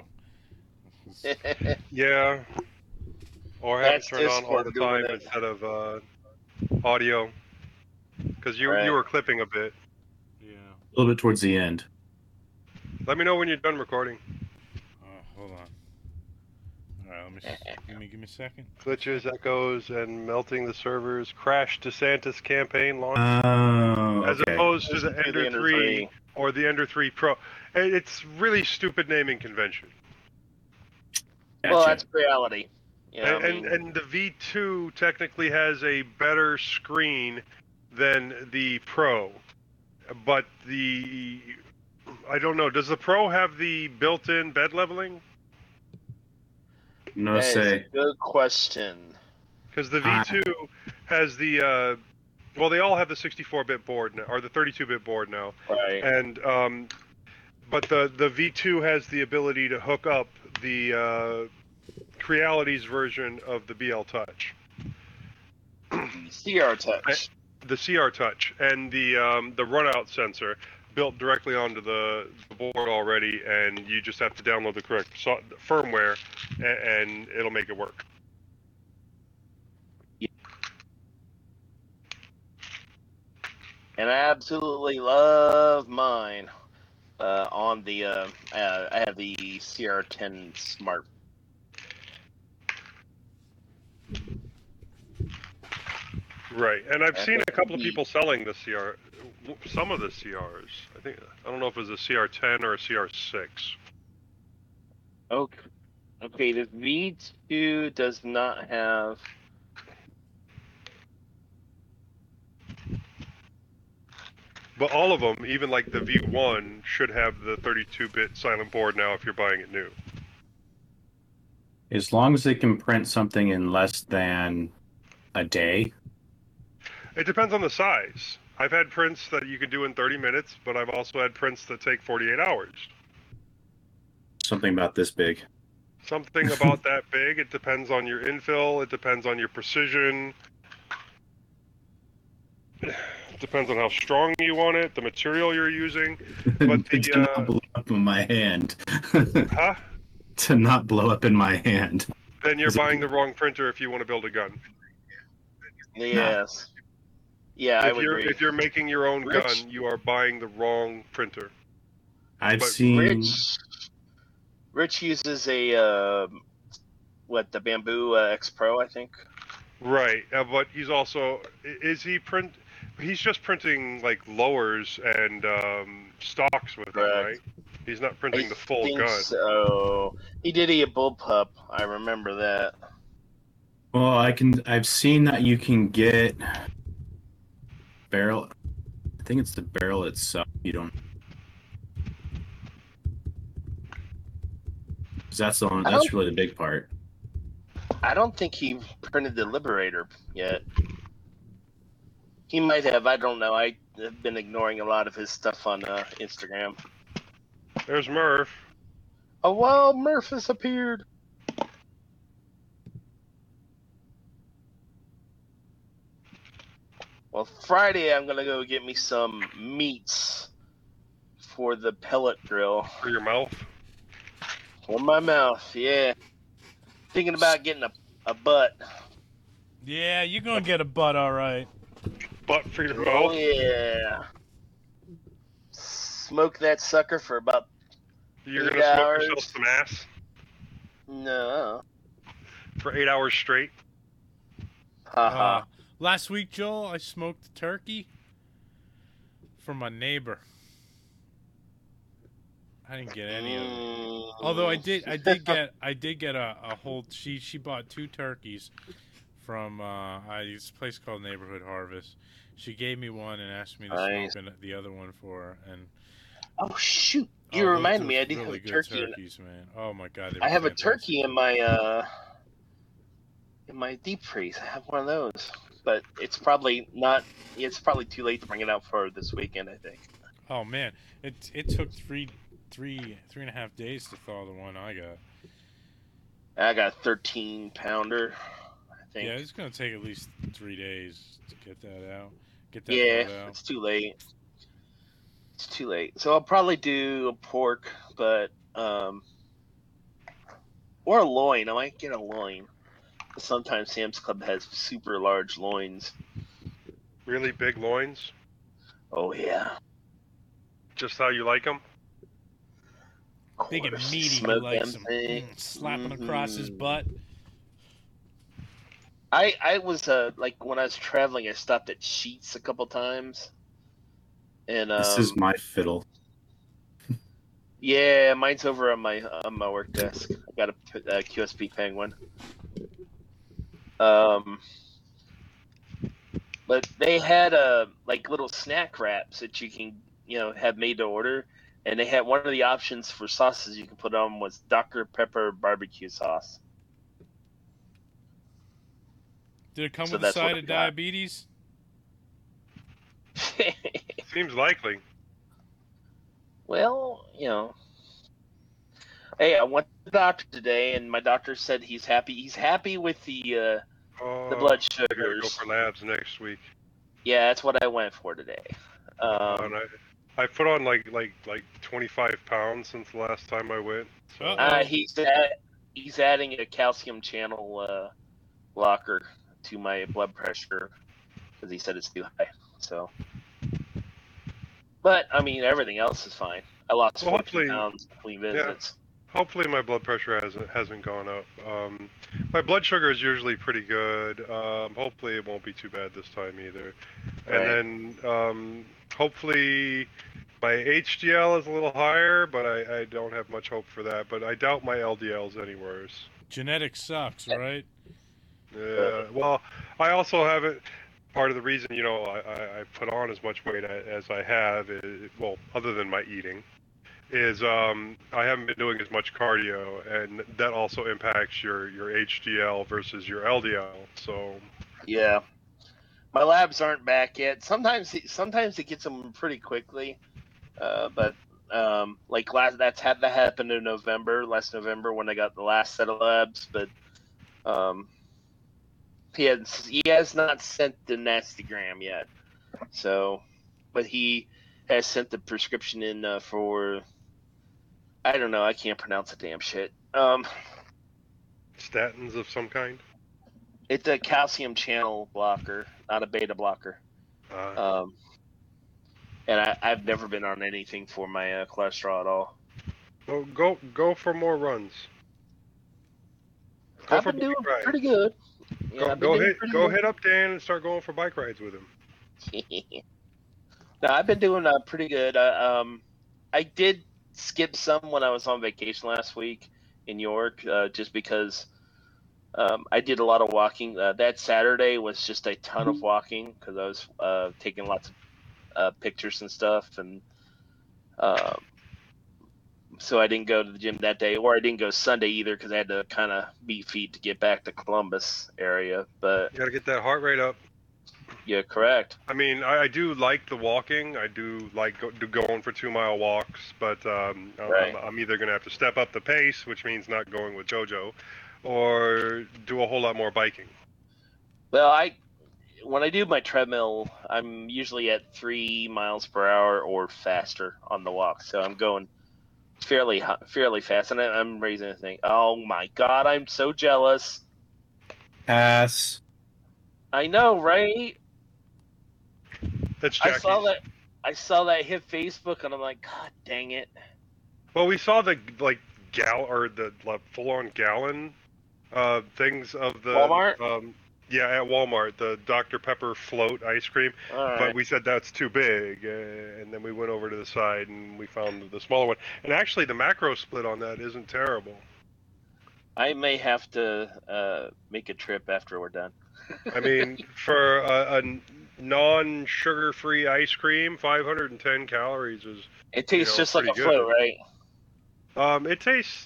S8: Yeah. Or have it
S4: That's
S8: turned on all
S4: Discord
S8: the
S4: doing
S8: time
S4: it.
S8: instead of uh, audio. Because you
S4: Right.
S8: you were clipping a bit.
S1: Yeah.
S9: A little bit towards the end.
S8: Let me know when you're done recording.
S1: Oh, hold on. All right, let me s- give me give me a second.
S8: Glitches, echoes, and melting the servers. Crash DeSantis campaign launch.
S9: Oh,
S8: As
S9: okay.
S8: opposed to the
S4: To the
S8: Ender
S4: Ender
S8: three
S4: three.
S8: or the Ender three Pro. And It's really stupid naming convention.
S4: Well,
S9: Gotcha.
S4: that's reality. You know,
S8: and,
S4: I
S8: and
S4: mean,
S8: and the V two technically has a better screen than the Pro, but the I don't know. Does the Pro have the built-in bed leveling?
S9: No
S4: that is
S9: say.
S4: a good question.
S8: Because the
S9: Ah.
S8: V two has the uh, well, they all have the sixty-four bit board now, or the thirty-two bit board now,
S4: Right.
S8: and um, but the the V two has the ability to hook up the uh, Creality's version of the B L Touch.
S4: C R Touch.
S8: The C R Touch and the um, the runout sensor built directly onto the, the board already, and you just have to download the correct so- firmware, and, and it'll make it work.
S4: And I absolutely love mine. Uh, on the uh, uh, I have the C R ten Smart.
S8: Right, and I've
S4: That's
S8: seen a
S4: what
S8: couple of
S4: we-
S8: people selling the C R, some of the C Rs. I think I don't know if it was a C R ten or a C R six.
S4: Okay. Okay, the V two does not have.
S8: But all of them, even like the V one, should have the thirty-two bit silent board now if you're buying it new.
S9: As long as they can print something in less than a day.
S8: It depends on the size. I've had prints that you can do in thirty minutes, but I've also had prints that take forty-eight hours.
S9: Something about this big.
S8: Something about that big. It depends on your infill. It depends on your precision. It depends on how strong you want it, the material you're using. But the,
S9: to
S8: uh,
S9: not blow up in my hand.
S8: Huh?
S9: To not blow up in my hand.
S8: Then you're
S9: Is it-
S8: buying the wrong printer if you want to build a gun.
S4: Yes. Yeah, I
S8: if
S4: would
S8: you're
S4: agree.
S8: if you're making your own
S4: Rich-
S8: gun, you are buying the wrong printer.
S9: I've
S8: But
S9: seen.
S4: Rich, Rich uses a uh, what the Bamboo uh, X Pro, I think.
S8: Right, uh, but he's also is he print? He's just printing like lowers and um, stocks with it,
S4: Correct.
S8: right? He's not printing
S4: I
S8: the full
S4: think
S8: gun.
S4: So he did a bullpup. I remember that.
S9: Well, I can. I've seen that you can get barrel. I think it's the barrel itself. You don't. 'Cause that's the one.
S4: I
S9: That's
S4: don't-
S9: really the big part.
S4: I don't think he printed the Liberator yet. He might have. I don't know. I have been ignoring a lot of his stuff on uh, Instagram.
S8: There's Murph.
S4: Oh well, Murph has appeared. Well, Friday I'm gonna go get me some meats for the pellet grill.
S8: For your mouth?
S4: For my mouth, yeah. Thinking about getting a, a butt.
S1: Yeah, you're gonna get a butt, all right.
S8: Butt for your
S4: Oh
S8: mouth?
S4: yeah. smoke that sucker for about
S8: You're
S4: eight
S8: gonna smoke
S4: hours.
S8: yourself some ass
S4: No.
S8: for eight hours straight.
S4: Haha.
S1: Uh, last week, Joel, I smoked a turkey from my neighbor. I didn't get any of it. Although I did, I did get, I did get a, a whole. She she bought two turkeys from uh, I, this place called Neighborhood Harvest. She gave me one and asked me to
S4: Nice.
S1: smoke the other one for her. And
S4: Oh shoot!
S1: oh,
S4: You
S1: those
S4: reminded
S1: are
S4: me. I do
S1: really
S4: have a
S1: good
S4: turkey. in-
S1: turkeys, man. Oh my god, they
S4: I
S1: were
S4: have a
S1: fantastic.
S4: turkey in my uh in my deep freeze. I have one of those, but it's probably not. It's probably too late to bring it out for this weekend. I think.
S1: Oh man, it it took three three three and a half days to thaw the one I got.
S4: I got a thirteen pounder. I think.
S1: Yeah, it's gonna take at least three days to get that out. Get that
S4: Yeah,
S1: thawed out.
S4: it's too late. It's too late. So I'll probably do a pork, but um, or a loin. I might get a loin. Sometimes Sam's Club has super large loins.
S8: Really big loins.
S4: Oh yeah.
S8: Just how you like them.
S1: Big and
S4: Course,
S1: meaty, he
S4: smoke
S1: likes
S4: them
S1: them.
S4: things.
S1: Mm, slapping across his
S4: Mhm.
S1: butt.
S4: I I was uh like when I was traveling, I stopped at Sheets a couple times, and um,
S9: This is my fiddle.
S4: yeah, mine's over on my on my work desk. I got a, a Q S P Penguin. Um, but they had uh like little snack wraps that you can you know have made to order, and they had one of the options for sauces you can put on was Doctor Pepper barbecue sauce.
S1: Did it come
S4: So
S1: with a
S4: that's what
S1: side
S4: I
S1: of
S4: got.
S1: diabetes?
S8: Seems likely.
S4: Well, you know. Hey, I went to the doctor today, and my doctor said he's happy. He's happy with the uh,
S8: Oh,
S4: the blood
S8: I gotta go
S4: sugars.
S8: for labs next week.
S4: Yeah, that's what I went for today.
S8: Uh,
S4: Um,
S8: and I, I put on like like like twenty-five pounds since the last time I went. So
S4: uh, he's at, he's adding a calcium channel uh, blocker to my blood pressure because he said it's too high. So, but I mean, everything else is fine. I lost
S8: Well,
S4: fourteen
S8: hopefully-
S4: pounds between
S8: yeah.
S4: visits.
S8: Hopefully my blood pressure hasn't hasn't gone up. Um, my blood sugar is usually pretty good. Um, hopefully it won't be too bad this time either.
S4: Right.
S8: And then um, hopefully my H D L is a little higher, but I, I don't have much hope for that. But I doubt my L D L is any worse.
S1: Genetics sucks, right?
S8: Yeah. Well, I also haven't. Part of the reason, you know, I, I, I put on as much weight as I have, is, well, other than my eating, is um, I haven't been doing as much cardio, and that also impacts your, your H D L versus your L D L. So
S4: Yeah, my labs aren't back yet. Sometimes, sometimes it gets them pretty quickly, uh, but um, like last that's had that happened in November, last November when I got the last set of labs. But um, he has he has not sent the Nastygram yet. So, but he has sent the prescription in uh, for. I don't know. I can't pronounce a damn shit. Um,
S8: statins of some kind.
S4: it's a calcium channel blocker, not a beta blocker.
S8: Uh,
S4: Um, and I, I've never been on anything for my uh, cholesterol at all.
S8: well, go go for more runs. Go
S4: I've
S8: for
S4: been doing
S8: bike rides.
S4: pretty good. Yeah,
S8: Go,
S4: I've been
S8: go
S4: doing
S8: hit
S4: pretty
S8: go
S4: good.
S8: hit up Dan and start going for bike rides with him.
S4: No, I've been doing uh, pretty good. Uh, um, I did skip some when I was on vacation last week in York, uh, just because um, I did a lot of walking. Uh, that Saturday was just a ton of walking because I was uh, taking lots of uh, pictures and stuff, and um, so I didn't go to the gym that day, or I didn't go Sunday either because I had to kind of beat feet to get back to Columbus area. But
S8: You gotta get that heart rate up.
S4: yeah, correct.
S8: I mean, I, I do like the walking. I do like go, do going for two mile walks, but um, I'm-
S4: Right.
S8: I'm, I'm either gonna have to step up the pace, which means not going with JoJo, or do a whole lot more biking.
S4: Well, I when I do my treadmill, I'm usually at three miles per hour or faster on the walk, so I'm going fairly hu- fairly fast, and I, I'm raising a thing. Oh my god, I'm so jealous.
S9: Ass.
S4: I know, right?
S8: That's
S4: I
S8: Jackie's.
S4: saw that. I saw that hit Facebook, and I'm like, God dang it.
S8: Well, we saw the like gal or the like, full-on gallon uh, things of the
S4: Walmart?
S8: Um, yeah, at Walmart, the Doctor Pepper float ice cream.
S4: All right.
S8: But we said that's too big, uh, and then we went over to the side and we found the smaller one. And actually, the macro split on that isn't terrible.
S4: I may have to uh, make a trip after we're done.
S8: I mean, for a, a non-sugar-free ice cream, five hundred ten calories is.
S4: It tastes
S8: you know,
S4: just like a
S8: pretty
S4: float,
S8: good.
S4: right?
S8: Um, it tastes.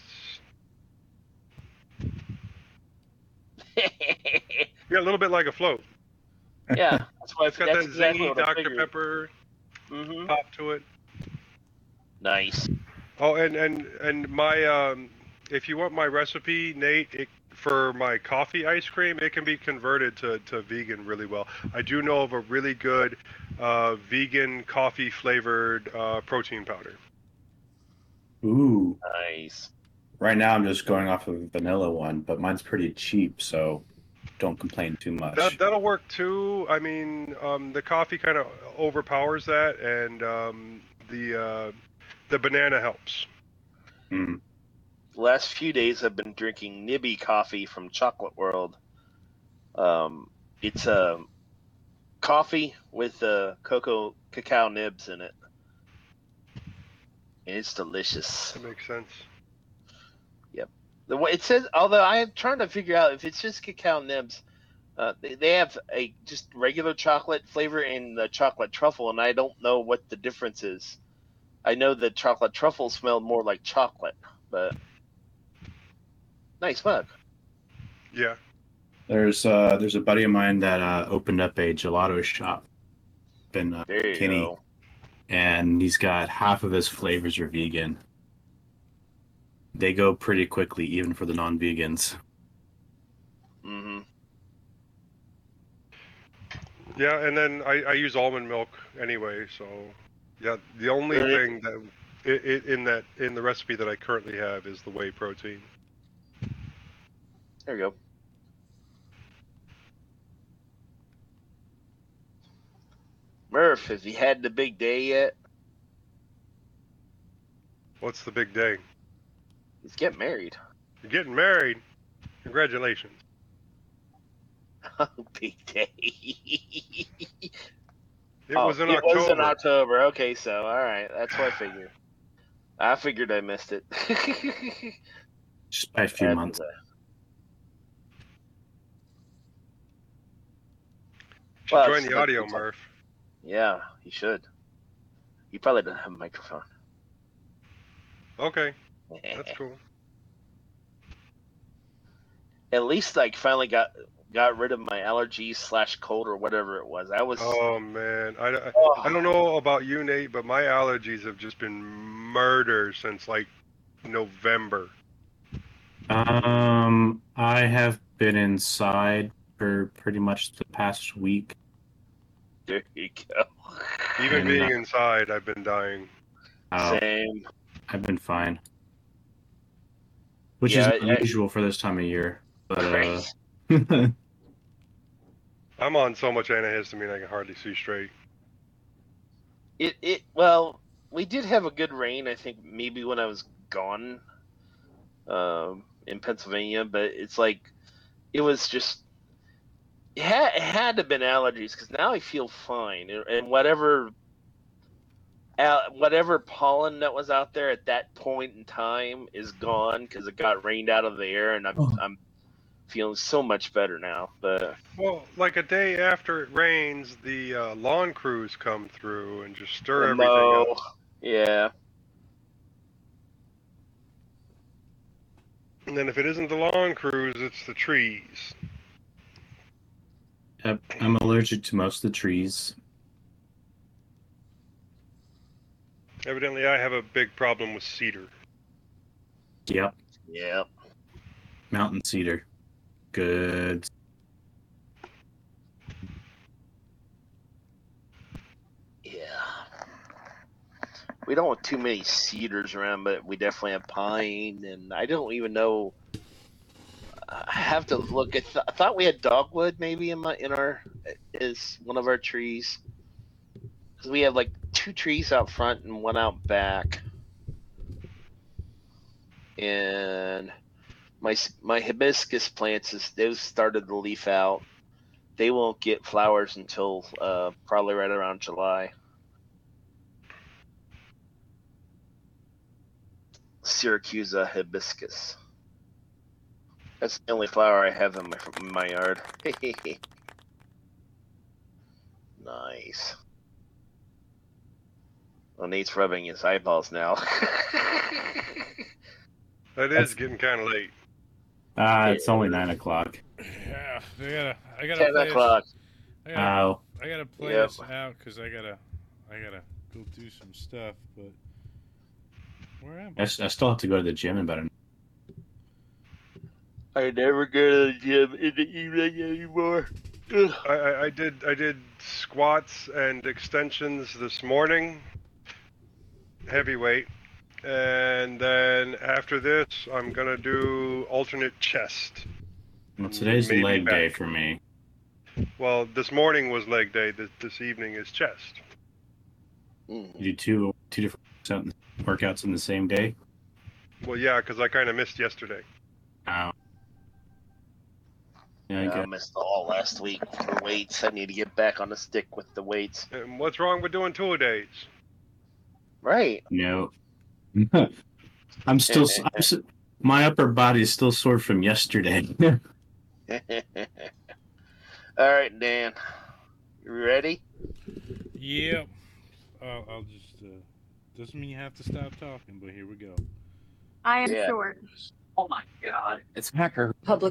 S8: Yeah, a little bit like a float.
S4: Yeah, that's why
S8: It's got
S4: that's
S8: that
S4: exactly
S8: zingy
S4: what I
S8: Doctor
S4: figured.
S8: Pepper
S4: Mm-hmm.
S8: pop to it.
S4: Nice.
S8: Oh, and and and my um, if you want my recipe, Nate, it, for my coffee ice cream, it can be converted to, to vegan really well. I do know of a really good uh, vegan coffee flavored uh, protein powder.
S9: Ooh.
S4: Nice.
S9: Right now, I'm just going off of a vanilla one, but mine's pretty cheap, so don't complain too much.
S8: That that'll work too. I mean, um, the coffee kind of overpowers that, and um, the uh, the banana helps.
S9: Mm.
S4: The last few days I've been drinking Nibby coffee from Chocolate World. Um, it's a um, coffee with uh, cocoa cacao nibs in it. And it's delicious.
S8: That makes sense.
S4: Yep. The way it says, although I am trying to figure out if it's just cacao nibs, uh, they, they have a just regular chocolate flavor and the chocolate truffle, and I don't know what the difference is. I know the chocolate truffle smelled more like chocolate, but nice mug.
S8: Yeah.
S9: There's uh, there's a buddy of mine that uh, opened up a gelato shop in uh,
S4: There you
S9: Kinney,
S4: go.
S9: and he's got half of his flavors are vegan. They go pretty quickly, even for the non-vegans.
S4: Mm-hmm.
S8: Yeah, and then I, I use almond milk anyway, so yeah. The only
S4: Really?
S8: thing that it, it, in that in the recipe that I currently have is the whey protein.
S4: There you go. Murph, have you had the big day yet?
S8: What's the big day?
S4: He's getting married.
S8: You're getting married. Congratulations.
S4: Big day.
S8: It
S4: Oh,
S8: was in
S4: it
S8: October.
S4: was in October. Okay, so all right, that's what I figured. I figured I missed it.
S9: Just by a few
S4: Happy
S9: months.
S4: day.
S8: Should
S4: Well,
S8: join
S4: it's
S8: the
S4: like-
S8: audio,
S4: it's like-
S8: Murph.
S4: Yeah, he should. He probably doesn't have a microphone.
S8: Okay, that's cool.
S4: At least like finally got got rid of my allergies slash cold or whatever it was. I was
S8: Oh man, I, I,
S4: Oh.
S8: I don't know about you, Nate, but my allergies have just been murder since like November.
S9: Um, I have been inside for pretty much the past week.
S4: there you go.
S8: Even
S9: And,
S8: being
S9: uh,
S8: inside, I've been dying.
S9: Oh,
S4: Same.
S9: I've been fine, which
S4: Yeah,
S9: is
S4: I- I-
S9: unusual for this time of year. But uh,
S4: Right.
S8: I'm on so much antihistamine I can hardly see straight.
S4: It it well, we did have a good rain. I think maybe when I was gone, um, in Pennsylvania, but it's like it was just it had, it had to have been allergies because now I feel fine and, and whatever. al- Whatever pollen that was out there at that point in time is gone because it got rained out of the air, and I'm
S9: Oh.
S4: I'm feeling so much better now. But
S8: Well, like a day after it rains, the uh, lawn crews come through and just stir everything
S4: no,
S8: up.
S4: yeah,
S8: And then if it isn't the lawn crews, it's the trees.
S9: Yep, I'm allergic to most of the trees.
S8: Evidently, I have a big problem with cedar.
S9: Yep,
S4: yeah.
S9: mountain cedar. Good.
S4: Yeah. We don't have too many cedars around, but we definitely have pine, and I don't even know. I have to look at. Th- I thought we had dogwood maybe in my in our is one of our trees because we have like two two trees out front and one out back. And my my hibiscus plants, is those started to leaf out. They won't get flowers until uh, probably right around July. Syracusa hibiscus. That's the only flower I have in my, in my yard. Nice. Well, Nate's rubbing his eyeballs now.
S8: That is getting kind of late.
S9: Ah, uh, it's only nine o'clock.
S1: Yeah, I gotta, I gotta
S4: Ten
S1: play
S4: o'clock.
S1: This, I gotta,
S9: Oh.
S1: I gotta play
S4: Yep.
S1: this out because I gotta, I gotta go do some stuff. But where am I?
S9: I, s- I still have to go to the gym in about an
S4: I never go to the gym in the evening anymore. Ugh.
S8: I, I, I did I did squats and extensions this morning, heavyweight, and then after this I'm gonna do alternate chest.
S9: Well, today's
S8: Maybe
S9: leg
S8: back.
S9: day for me.
S8: Well, this morning was leg day. This, this evening is chest.
S9: You do two two different workouts in the same day.
S8: Well, yeah, because I kind of missed yesterday.
S9: Oh. Yeah, I
S4: Yeah, I
S9: get.
S4: missed all last week for weights. I need to get back on the stick with the weights.
S8: And what's wrong with doing two a days?
S4: Right.
S9: No. I'm still. I'm, s- my upper body is still sore from yesterday.
S4: All right, Dan. You ready?
S1: Yep. I'll, I'll just. Uh, doesn't mean you have to stop talking, but here we go.
S12: I am
S4: Yeah.
S12: short.
S10: Oh my god. It's Hacker.
S3: Public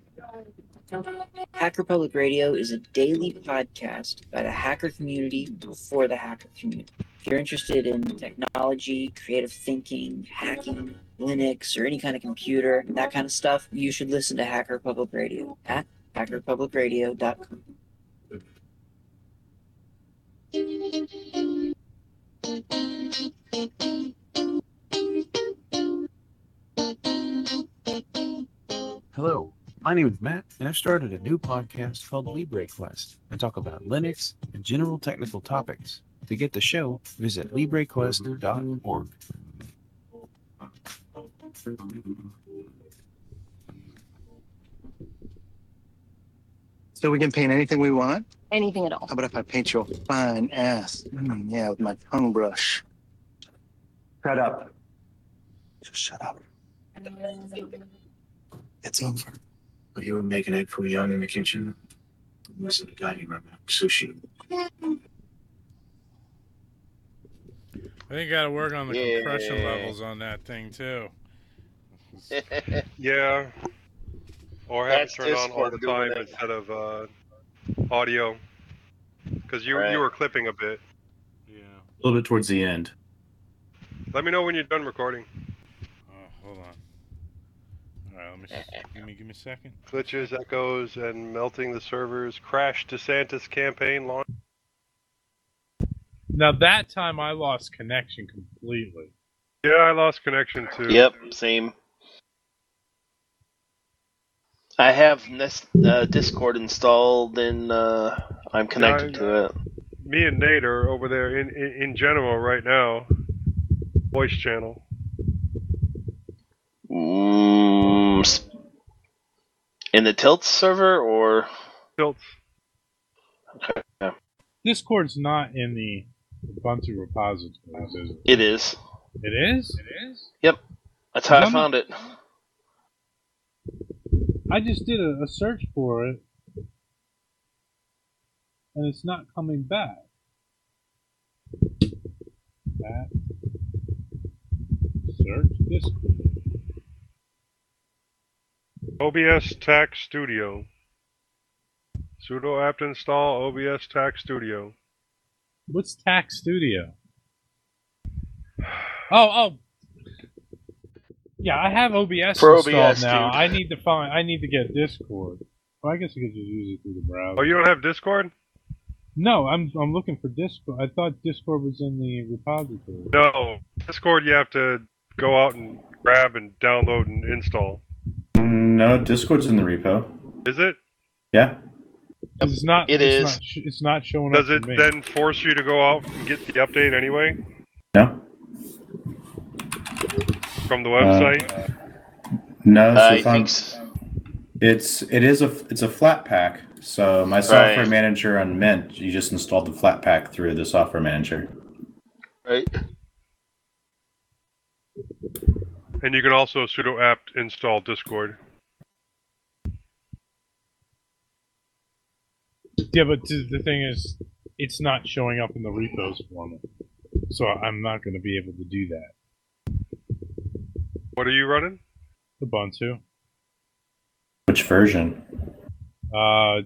S3: Hacker Public Radio is a daily podcast by the hacker community for the hacker community. If you're interested in technology, creative thinking, hacking, Linux, or any kind of computer, that kind of stuff, you should listen to Hacker Public Radio at hacker public radio dot com.
S10: Hello, my name is Matt, and I've started a new podcast called Libre Quest. I talk about Linux and general technical topics. To get the show, visit libre quest dot org.
S11: So we can paint anything we want?
S12: Anything at all.
S11: How about if I paint your fine ass? Mm, yeah, with my tongue brush. Shut up. Just shut up. It's over.
S6: But you were making egg foo young in the kitchen. Listen to guy you remember. Sushi.
S1: I think you got to work on the
S4: Yeah.
S1: compression levels on that thing too.
S8: Yeah. Or have
S4: That's
S8: it turned on all
S4: Discord
S8: the
S4: doing
S8: time
S4: it.
S8: instead of uh, audio. Because you
S4: Right.
S8: you were clipping a bit.
S1: Yeah.
S9: A little bit towards the end.
S8: Let me know when you're done recording.
S1: Oh, hold on. All right, let me s- give me give me a second.
S8: Glitches, echoes, and melting the servers. Crash DeSantis campaign launch.
S1: Now that time I lost connection completely.
S8: Yeah, I lost connection too.
S4: Yep, same. I have this, uh, Discord installed and uh, I'm connected
S8: Yeah,
S4: to it.
S8: Me and Nate are over there in, in, in general right now. Voice channel.
S4: Mm, s- in the Tilt server or
S8: Tilts.
S1: Discord's not in the Ubuntu repositories, is it?
S4: it is.
S1: It is? It is?
S4: Yep, that's how I
S1: I'm-
S4: found it.
S1: I just did a, a search for it, and it's not coming back. That search Discord.
S8: O B S Tax Studio. Sudo apt install O B S Tax Studio.
S1: What's Tax Studio? Oh, oh. Yeah, I have O B S
S4: For
S1: installed
S4: O B S,
S1: now.
S4: dude.
S1: I need to find. I need to get Discord. Well, I guess I could just use it through the browser.
S8: Oh, you don't have Discord?
S1: No, I'm I'm looking for Discord. I thought Discord was in the repository.
S8: No. Discord you have to go out and grab and download and install.
S9: Mm, No, Discord's in the repo.
S8: Is it?
S9: Yeah.
S1: It's not.
S4: It
S1: it's
S4: is.
S1: Not, sh- it's not showing
S8: Does
S1: up
S8: it
S1: for me.
S8: then force you to go out and get the update anyway
S9: No.
S8: from the website?
S9: Uh, no. So
S4: I
S9: if I'm,
S4: think so.
S9: it's it is a it's a flat pack. So my software
S4: Right.
S9: manager on Mint, you just installed the flat pack through the software manager.
S4: Right.
S8: And you can also sudo apt install Discord.
S1: Yeah, but th- the thing is, it's not showing up in the repos for me, so I'm not going to be able to do that.
S8: What are you running?
S1: Ubuntu.
S9: Which version?
S1: Uh,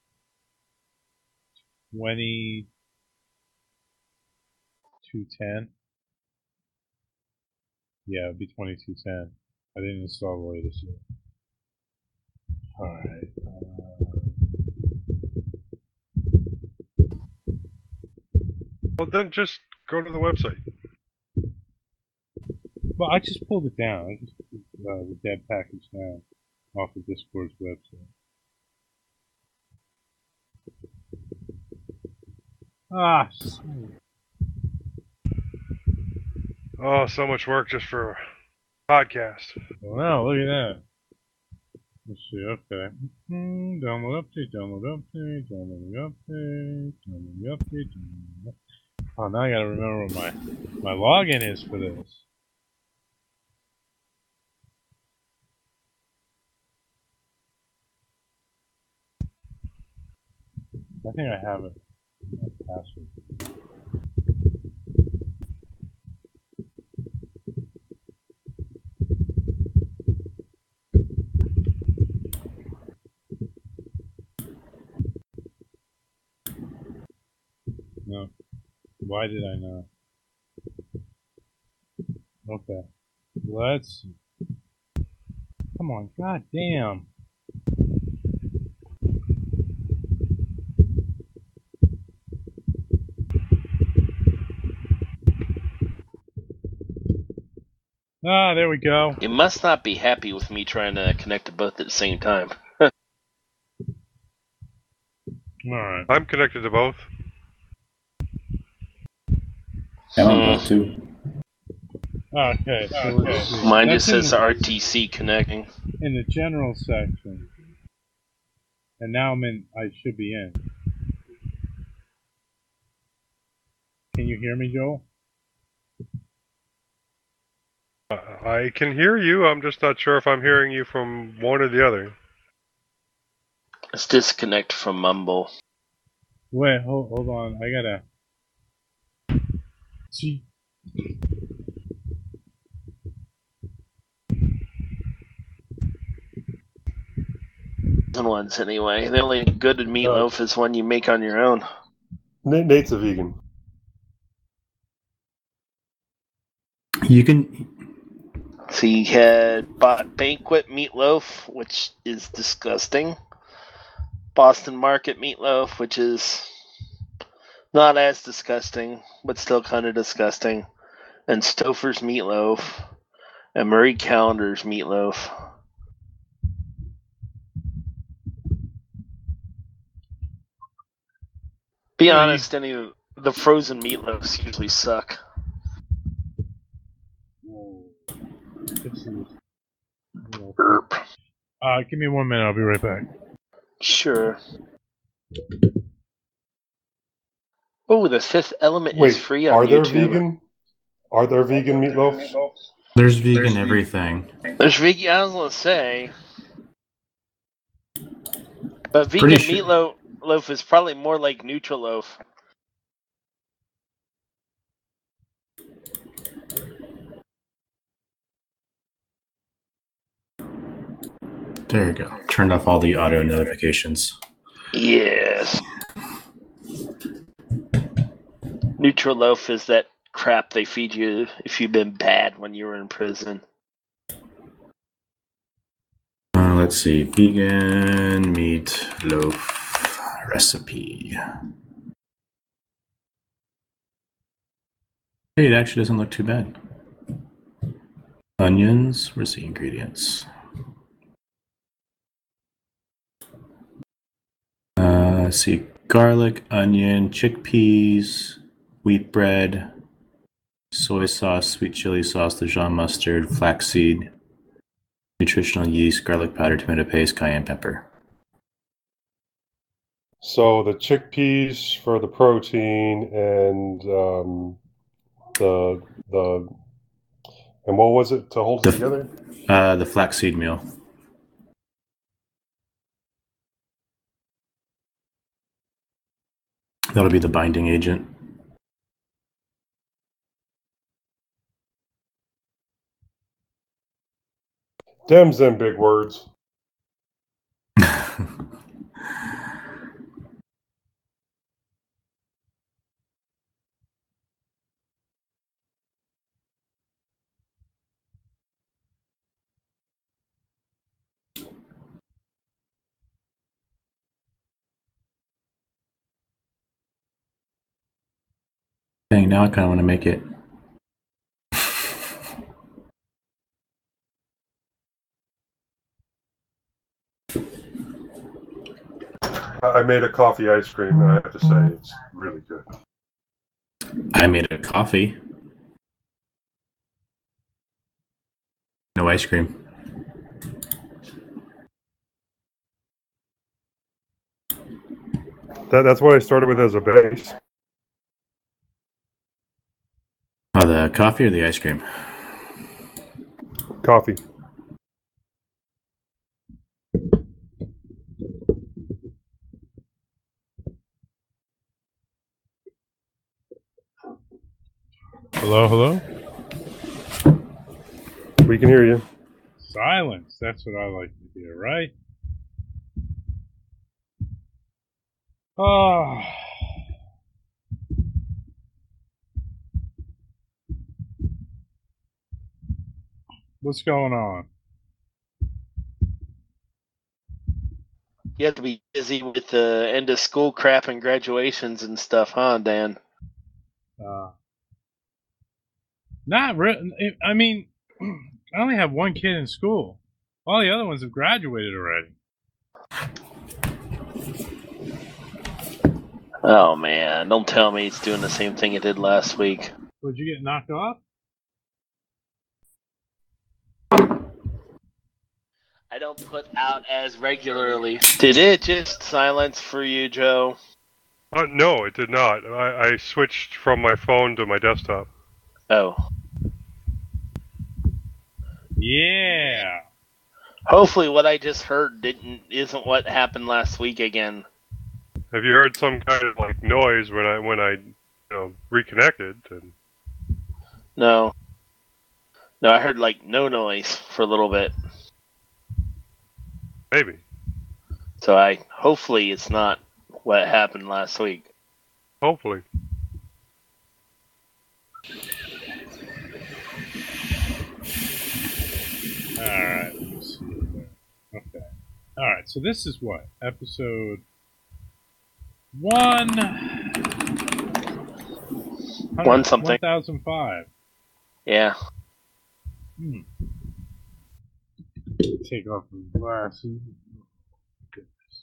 S1: twenty two ten. Yeah, it'd be twenty two ten. I didn't install the latest yet. All right. Uh,
S8: Well, then just go to the website.
S1: well, I just pulled it down. I just pulled uh, the dev package down off of Discord's website. Ah,
S8: Oh, so much work just for a podcast.
S1: wow, look at that. Let's see, okay. Mm, download update, download update, download update, download update, download update. Oh, now I gotta remember what my, my login is for this. I think I have it. Password. No. Why did I not? Okay. Let's see. Come on, god damn. Ah, there we go.
S4: You must not be happy with me trying to connect to both at the same time.
S1: Alright.
S8: I'm connected to both.
S9: I'm on
S4: Hmm.
S9: both too.
S1: Okay, so let's see.
S4: Mine
S1: That's
S4: just says
S1: in,
S4: R T C connecting.
S1: in the general section. And now I'm in, I should be in. Can you hear me, Joel?
S8: Uh, I can hear you. I'm just not sure if I'm hearing you from one or the other.
S4: Let's disconnect from Mumble.
S1: Wait, hold, hold on. I gotta. See.
S4: Ones anyway. The only good meatloaf is one you make on your own.
S8: Nate, Nate's a vegan.
S9: You can.
S4: So you had bought Banquet meatloaf, which is disgusting. Boston Market meatloaf, which is not as disgusting, but still kind of disgusting. And Stouffer's meatloaf. And Marie Callender's meatloaf. Be
S1: Yeah,
S4: honest, any of the frozen meatloafs usually suck.
S1: This is- Uh, give me one minute. I'll be right back.
S4: Sure. Oh, the Fifth Element
S8: Wait,
S4: is free on
S8: are there
S4: YouTube.
S8: vegan? Are there vegan meatloafs?
S9: There's vegan everything.
S4: There's vegan. I was gonna say, but vegan
S9: Pretty sure-
S4: meatloaf loaf is probably more like Nutriloaf.
S9: There you go. Turned off all the auto notifications.
S4: Yes. Nutriloaf is that crap they feed you if you've been bad when you were in prison.
S9: Uh, let's see. Vegan meat loaf recipe. Hey, it actually doesn't look too bad. Onions. Where's the ingredients? Uh, let's see. Garlic, onion, chickpeas, wheat bread, soy sauce, sweet chili sauce, Dijon mustard, flaxseed, nutritional yeast, garlic powder, tomato paste, cayenne pepper.
S8: So the chickpeas for the protein and um, the the and what was it to hold
S9: The-
S8: it together?
S9: Uh, the flaxseed meal. That'll be the binding agent.
S8: Dem's them big words.
S9: Dang, now I kind of want to make it.
S8: I made a coffee ice cream, and I have to say it's really good.
S9: I made a coffee. No ice cream.
S8: That, that's what I started with as a base.
S9: Oh, the coffee or the ice cream?
S8: Coffee.
S1: Hello, hello?
S8: We can hear you.
S1: Silence. That's what I like to hear, right? Oh. What's going on?
S4: You have to be busy with the end of school crap and graduations and stuff, huh, Dan?
S1: Uh, not really. I mean, I only have one kid in school. All the other ones have graduated already.
S4: Oh man, don't tell me it's doing the same thing it did last week.
S1: Would you get knocked off?
S4: I don't put out as regularly. Did it just silence for you, Joe?
S8: Uh, no, it did not. I, I switched from my phone to my desktop.
S4: Oh.
S1: Yeah.
S4: Hopefully what I just heard didn't isn't what happened last week again.
S8: Have you heard some kind of like noise when I when I you know reconnected? And...
S4: No. No, I heard like no noise for a little bit.
S8: Maybe.
S4: So I hopefully it's not what happened last week.
S8: Hopefully.
S1: Alright, let me see here. Okay. Alright, so this is what? Episode one
S4: One something.
S1: one thousand five.
S4: Yeah.
S1: Hmm. Take off the glasses. Goodness.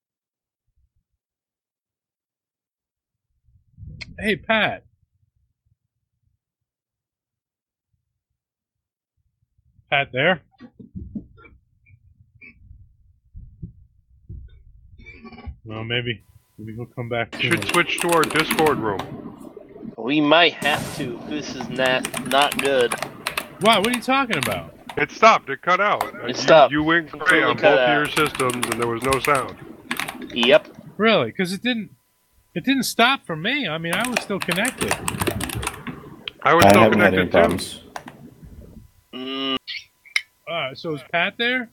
S1: Hey, Pat. Pat there? Well, maybe, maybe he'll come back.
S8: You should
S1: soon.
S8: switch to our Discord room.
S4: We might have to. This is not not good.
S1: Why? What are you talking about?
S8: It stopped. It cut out.
S4: It
S8: you,
S4: stopped.
S8: You winked gray
S4: Completely
S8: on both
S4: cut
S8: of
S4: out.
S8: your systems, and there was no sound.
S4: Yep.
S1: Really? Because it didn't. It didn't stop for me. I mean, I was still connected.
S8: I was
S9: I
S8: still
S9: haven't had any
S8: connected too.
S9: problems.
S4: Mm,
S1: Alright, so is Pat there?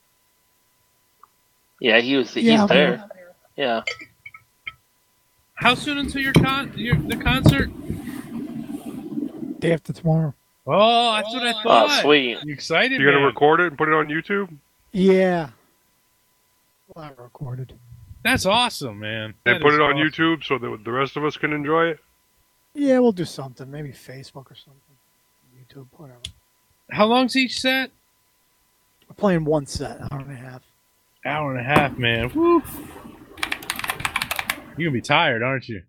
S4: yeah, he was. He's
S12: Yeah, I'm
S4: there. Yeah.
S1: How soon until your con your the concert?
S12: Day after tomorrow.
S1: Oh, that's what I thought.
S4: Oh, sweet.
S1: You excited?
S8: You gonna
S1: man?
S8: record it and put it on YouTube?
S12: Yeah. Well, I recorded.
S1: That's awesome, man.
S8: And
S1: That
S8: put
S1: is
S8: it on
S1: awesome.
S8: YouTube so that the rest of us can enjoy it?
S12: Yeah, we'll do something. Maybe Facebook or something. YouTube, whatever.
S1: How long's each set?
S12: We're playing one set, hour and a half.
S1: Hour and a half, man. Woo. You're gonna be tired, aren't you?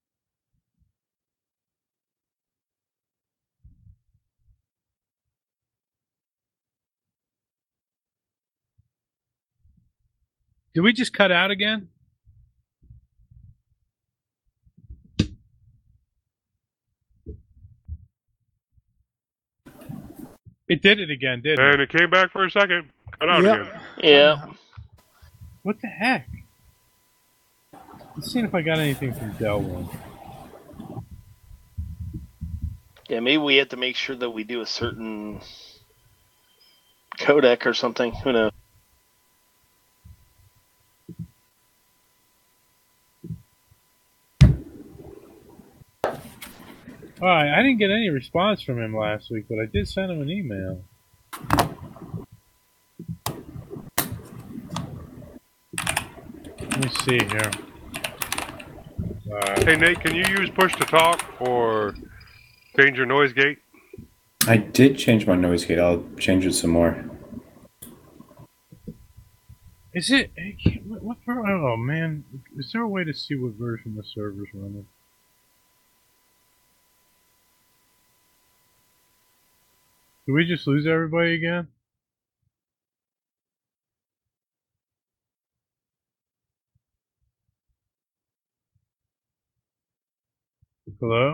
S1: Did we just cut out again? It did it again, didn't it?
S8: And it came back for a second. Cut out
S12: Yep.
S8: again.
S4: Yeah.
S1: What the heck? Let's see if I got anything from Delwyn.
S4: Yeah, maybe we have to make sure that we do a certain codec or something. Who knows?
S1: All right, I didn't get any response from him last week, but I did send him an email. Let me see here. Uh,
S8: Hey, Nate, can you use push to talk or change your noise gate?
S9: I did change my noise gate. I'll change it some more.
S1: Is it? What, what, oh man, is there a way to see what version the server's running? Did we just lose everybody again? Hello?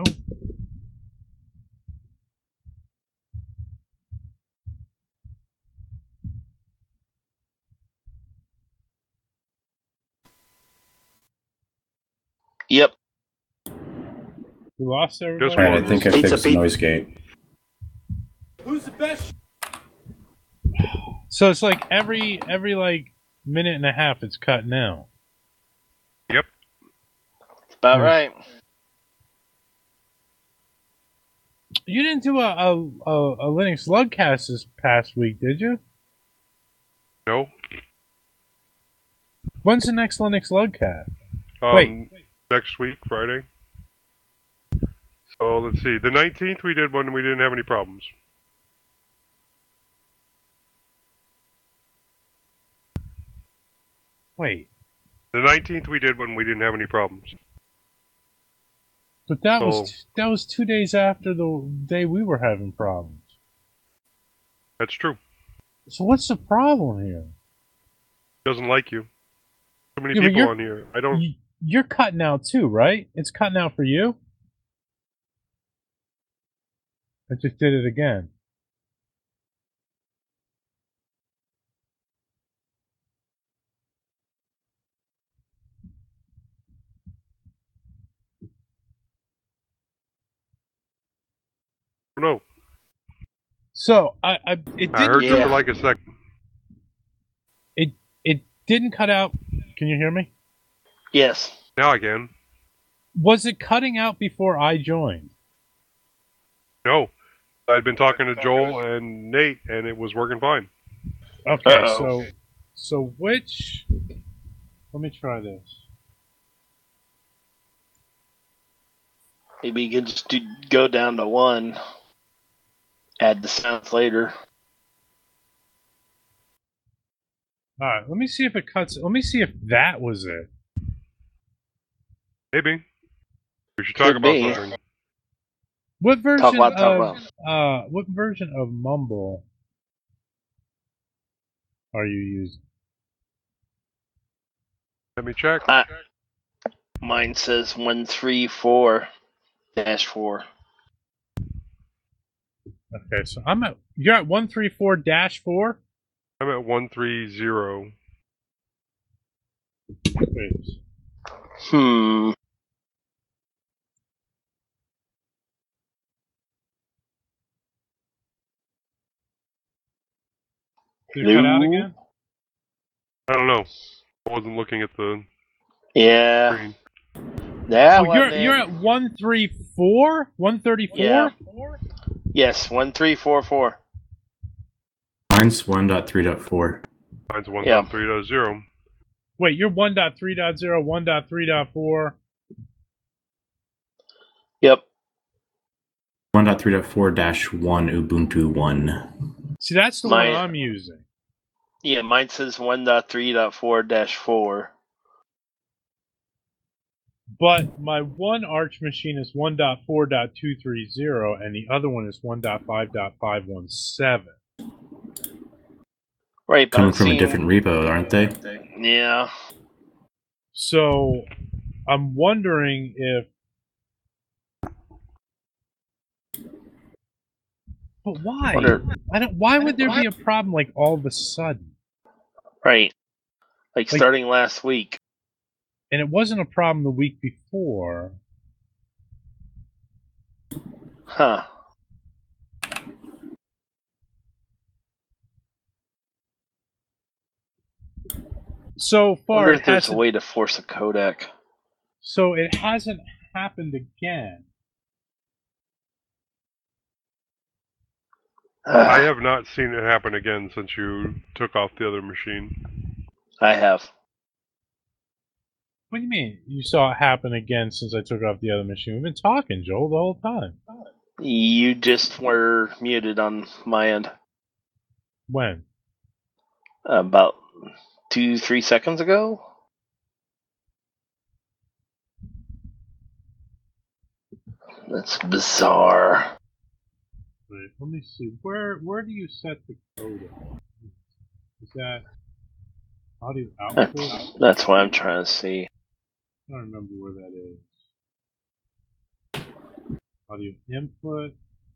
S4: Yep.
S1: We lost everybody?
S9: All right, I think I
S11: Pizza,
S9: fixed the
S11: pizza.
S9: noise gate.
S2: Who's the best?
S1: So it's like every every like minute and a half it's cutting out.
S8: Yep.
S4: About
S1: Hmm.
S4: right.
S1: You didn't do a, a, a, a Linux Lugcast this past week, did you?
S8: No.
S1: When's the next Linux Lugcast?
S8: Um,
S1: Wait.
S8: Next week, Friday. So let's see. The nineteenth we did one and we didn't have any problems.
S1: Wait,
S8: The nineteenth we did when we didn't have any problems.
S1: but that
S8: So-
S1: was that was two days after the day we were having problems.
S8: That's true.
S1: So what's the problem here?
S8: Doesn't like you. Too many
S1: Yeah, but
S8: people
S1: you're-
S8: on here. I don't.
S1: You, you're cutting out too, right? It's cutting out for you. I just did it again.
S8: No.
S1: So I, I it
S8: I heard
S1: didn't
S8: you for like a second.
S1: it it didn't cut out. Can you hear me?
S4: Yes.
S8: Now I can.
S1: Was it cutting out before I joined?
S8: No. I'd been talking to Joel and Nate, and it was working fine.
S1: Okay,
S4: Uh-oh.
S1: so so which? Let me try this.
S4: Maybe you can just do, go down to one. Add the sounds later.
S1: All right, let me see if it cuts. Let me see if that was it.
S8: Maybe. We should talk
S4: Could
S8: about
S4: be.
S8: something.
S1: What version
S4: Talk about, talk
S1: of uh what version of Mumble are you using?
S8: Let me check.
S4: Uh, mine says one three four dash four.
S1: Okay, so I'm at you're at one three four dash four.
S8: I'm at one three zero.
S4: Hmm.
S1: Did it cut out
S4: No.
S1: again?
S8: I don't know. I wasn't looking at the
S4: Yeah.
S8: screen.
S4: That
S1: Oh,
S4: one,
S1: you're
S4: man.
S1: you're at one three four, one thirty four.
S4: Yeah. Yes, one three four four.
S9: Mine's one point three point four.
S8: Mine's one
S4: Yeah.
S8: point three point zero.
S1: Wait, you're one point three point zero, one point three point four.
S4: Yep.
S9: one point three point four dash one Ubuntu one.
S1: See, that's the
S4: My-
S1: one I'm using.
S4: Yeah, mine says one point three point four dash four.
S1: But my one Arch machine is one point four point two three zero, and the other one is one point five point five one seven.
S4: Right, but
S9: Coming
S4: I'm
S9: from
S4: seeing,
S9: a different repo, aren't they?
S4: Yeah.
S1: So I'm wondering if. But why?
S4: Wonder-
S1: I don't. Why would there be a problem like all of a sudden?
S4: Right. Like,
S1: Like-
S4: starting last week.
S1: And it wasn't a problem the week before.
S4: Huh.
S1: So far,
S4: Wonder
S1: it
S4: if there's a
S1: hasn't.
S4: way to force a codec.
S1: So it hasn't happened again.
S8: I have not seen it happen again since you took off the other machine.
S4: I have.
S1: What do you mean? You saw it happen again since I took off the other machine? We've been talking, Joel, the whole time.
S4: You just were muted on my end.
S1: When?
S4: About two, three seconds ago? That's bizarre.
S1: Wait, let me see. Where where do you set the code? Is that audio output?
S4: That's, that's what I'm trying to see.
S1: I don't remember where that is. Audio input.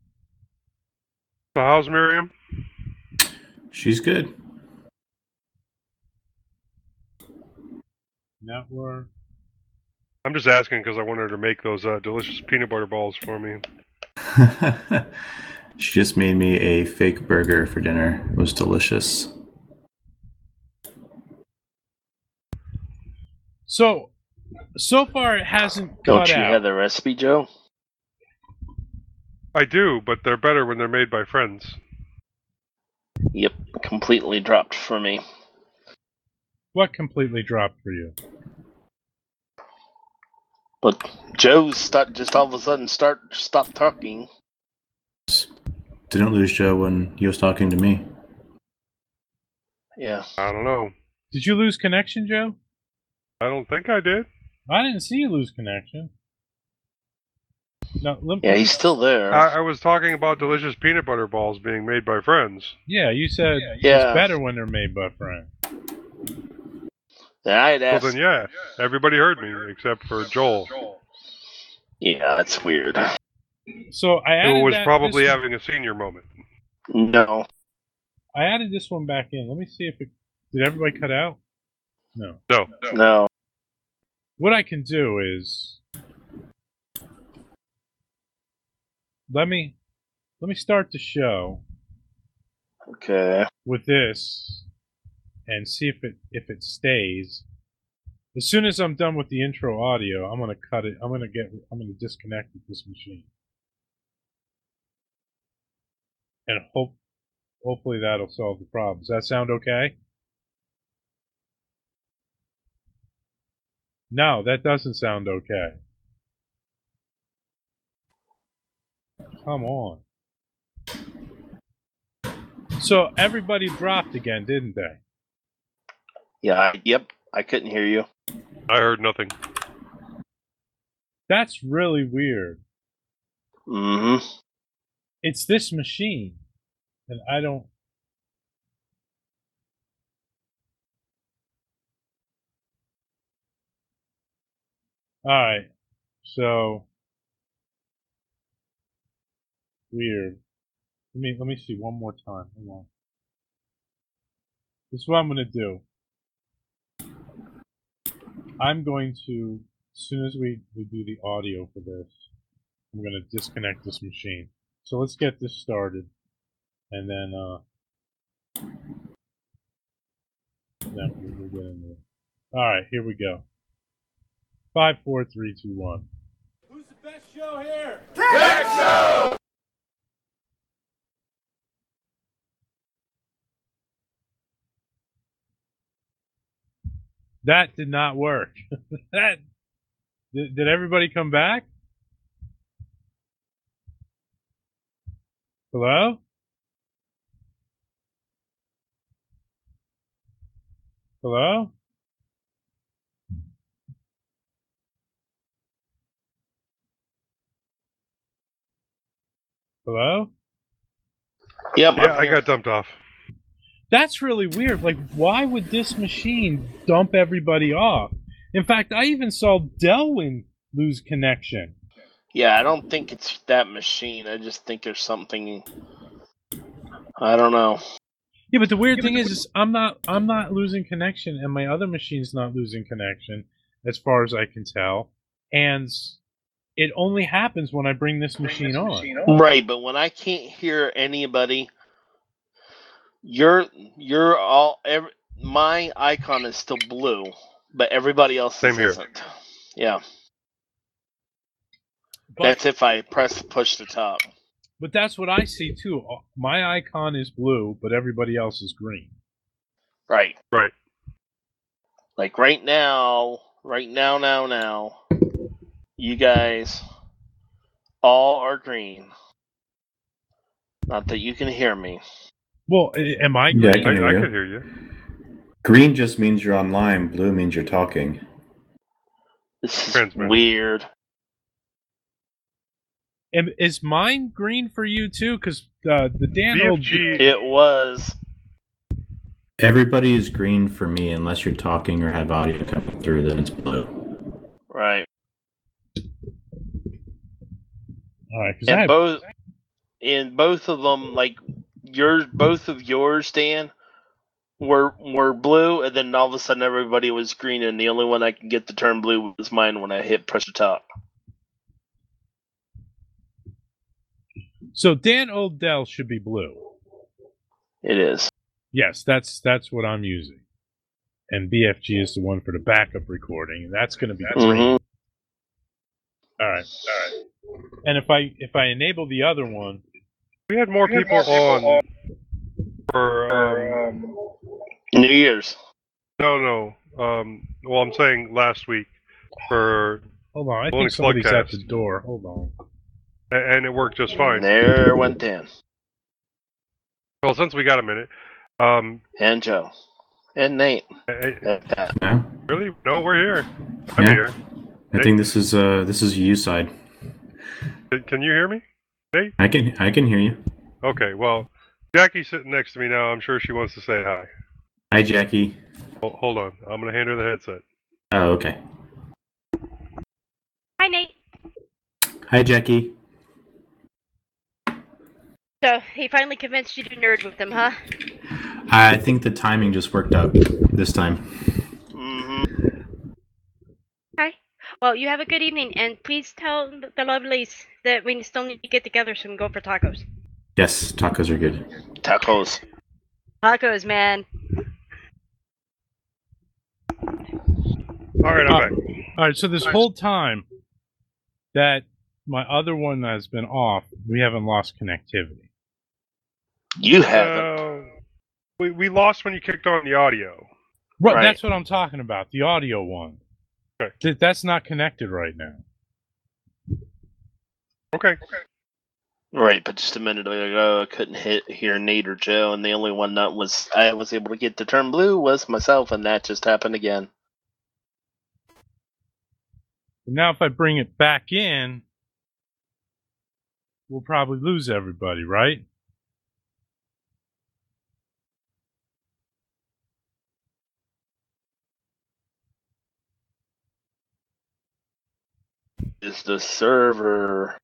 S8: So how's Miriam?
S9: She's good.
S1: Network.
S8: I'm just asking because I wanted her to make those uh, delicious peanut butter balls for me.
S9: She just made me a fake burger for dinner. It was delicious.
S1: So, so far it hasn't
S4: Don't
S1: cut
S4: you
S1: out.
S4: have the recipe, Joe?
S8: I do, but they're better when they're made by friends.
S4: Yep, completely dropped for me.
S1: What completely dropped for you?
S4: But Joe start, just all of a sudden start stopped talking.
S9: Didn't lose Joe when he was talking to me.
S4: Yeah.
S8: I don't know.
S1: Did you lose connection, Joe?
S8: I don't think I did.
S1: I didn't see you lose connection. No, let,
S4: Yeah, he's still there.
S8: I, I was talking about delicious peanut butter balls being made by friends.
S1: Yeah, you said
S4: Yeah.
S1: it's better when they're made by friends.
S4: Then I had
S8: Well,
S4: asked.
S8: then yeah, everybody heard me except for Joel,
S4: Yeah, that's weird.
S1: So I added
S8: who was
S1: that,
S8: probably
S1: this,
S8: having a senior moment.
S4: No.
S1: I added this one back in. Let me see if it did. Everybody cut out? No.
S8: No.
S4: No.
S1: What I can do is let me let me start the show
S4: Okay.
S1: with this and see if it if it stays. As soon as I'm done with the intro audio, I'm gonna cut it. I'm gonna get. I'm gonna disconnect with this machine, and hope hopefully that'll solve the problem. Does that sound okay? No, that doesn't sound okay. Come on. So everybody dropped again, didn't they?
S4: Yeah. I, yep. I couldn't hear you.
S8: I heard nothing.
S1: That's really weird.
S4: Mm-hmm.
S1: It's this machine, and I don't. All right, so weird. Let me let me see one more time. Hold on. This is what I'm gonna do. I'm going to, as soon as we, we do the audio for this, I'm gonna disconnect this machine. So let's get this started, and then uh, then we'll, we'll get into it. All right, here we go. Five, four, three, two, one.
S2: Who's the best show here?
S1: That did not work. that did, did everybody come back? Hello? Hello? Hello?
S4: Yep.
S8: Yeah, I got dumped off.
S1: That's really weird. Like, why would this machine dump everybody off? In fact, I even saw Delwyn lose connection.
S4: Yeah, I don't think it's that machine. I just think there's something. I don't know.
S1: Yeah, but the weird thing is, is I'm not I'm not losing connection, and my other machine's not losing connection, as far as I can tell. And it only happens when I bring this machine on.
S4: Right, but when I can't hear anybody, you're you're all. Every, my icon is still blue, but everybody else
S8: Same here.
S4: isn't. Yeah.
S1: But,
S4: That's if I press push the top.
S1: But that's what I see too. My icon is blue, but everybody else is green.
S4: Right.
S8: Right.
S4: Like right now, right now, now, now, you guys all are green. Not that you can hear me.
S1: Well, am I green?
S9: Yeah, I can hear
S8: I, I
S9: you.
S8: can hear you.
S9: Green just means you're online. Blue means you're talking.
S4: This is
S8: Transmit.
S4: weird.
S1: And is mine green for you too? Because uh, the Dan
S8: B F
S1: old
S8: G.
S4: It was.
S9: Everybody is green for me unless you're talking or have audio coming through, then it's blue.
S4: Right.
S1: All right, because I
S4: And
S1: have,
S4: both, in both of them, like yours, both of yours, Dan, were were blue, and then all of a sudden everybody was green, and the only one I could get to turn blue was mine when I hit press the top.
S1: so Dan Odell should be blue.
S4: It is.
S1: Yes, that's that's what I'm using. And B F G is the one for the backup recording, and that's going to be green.
S4: Mhm.
S1: All right, all right. And if I if I enable the other one,
S8: We had more people on for um,
S4: New Year's.
S8: no, no. Um, well, I'm saying last week for
S1: hold on, I think
S8: Linux
S1: somebody's at
S8: Floodcast,
S1: the door. Hold on.
S8: a- and it worked just fine.
S4: There went Dan
S8: Well, since we got a minute, um,
S4: and Joe and Nate.
S8: eh,
S4: And Pat.
S9: Yeah,
S8: really? No, we're here. I'm
S9: Yeah.
S8: here.
S9: I think this is uh this is you side.
S8: Can- Can you hear me? Nate?
S9: I can I can hear you.
S8: Okay. Well, Jackie's sitting next to me now. I'm sure she wants to say hi.
S9: Hi, Jackie.
S8: Hol- Hold on. I'm gonna hand her the headset.
S9: Oh, okay.
S13: Hi, Nate.
S9: Hi, Jackie.
S13: So, he finally convinced you to nerd with him, huh?
S9: I think the timing just worked out this time.
S4: Mm-hmm.
S13: Hi. Well, you have a good evening, and please tell the lovelies that we still need to get together so we can go for tacos.
S9: Yes, tacos are good.
S4: Tacos.
S13: Tacos, man.
S8: All right, I'm
S1: Uh,
S8: back.
S1: All right, so this whole time that my other one has been off, we haven't lost connectivity.
S4: You haven't.
S8: Uh, we we lost when you kicked on the audio.
S1: Right,
S4: Right.
S1: that's what I'm talking about, the audio one.
S8: Okay.
S1: Th- That's not connected right now.
S8: Okay.
S4: Right, but just a minute ago, I couldn't hit hear Nate or Joe, and the only one that was I was able to get to turn blue was myself, and that just happened again.
S1: Now if I bring it back in, we'll probably lose everybody, right?
S4: Is the server?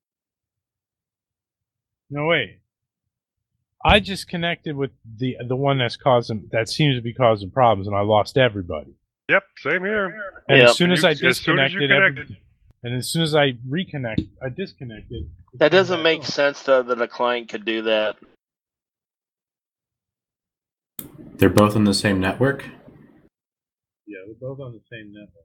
S1: No, wait. I just connected with the the one that's causing that seems to be causing problems, and I lost everybody.
S8: Yep. Same here.
S1: And
S4: Yep.
S1: as soon as I
S8: As soon as you
S1: disconnected, every-
S8: connected.
S1: and as soon as I reconnect, I disconnected.
S4: That doesn't make sense though that a client could do that.
S9: They're both on the same network.
S1: Yeah, we're both on the same network.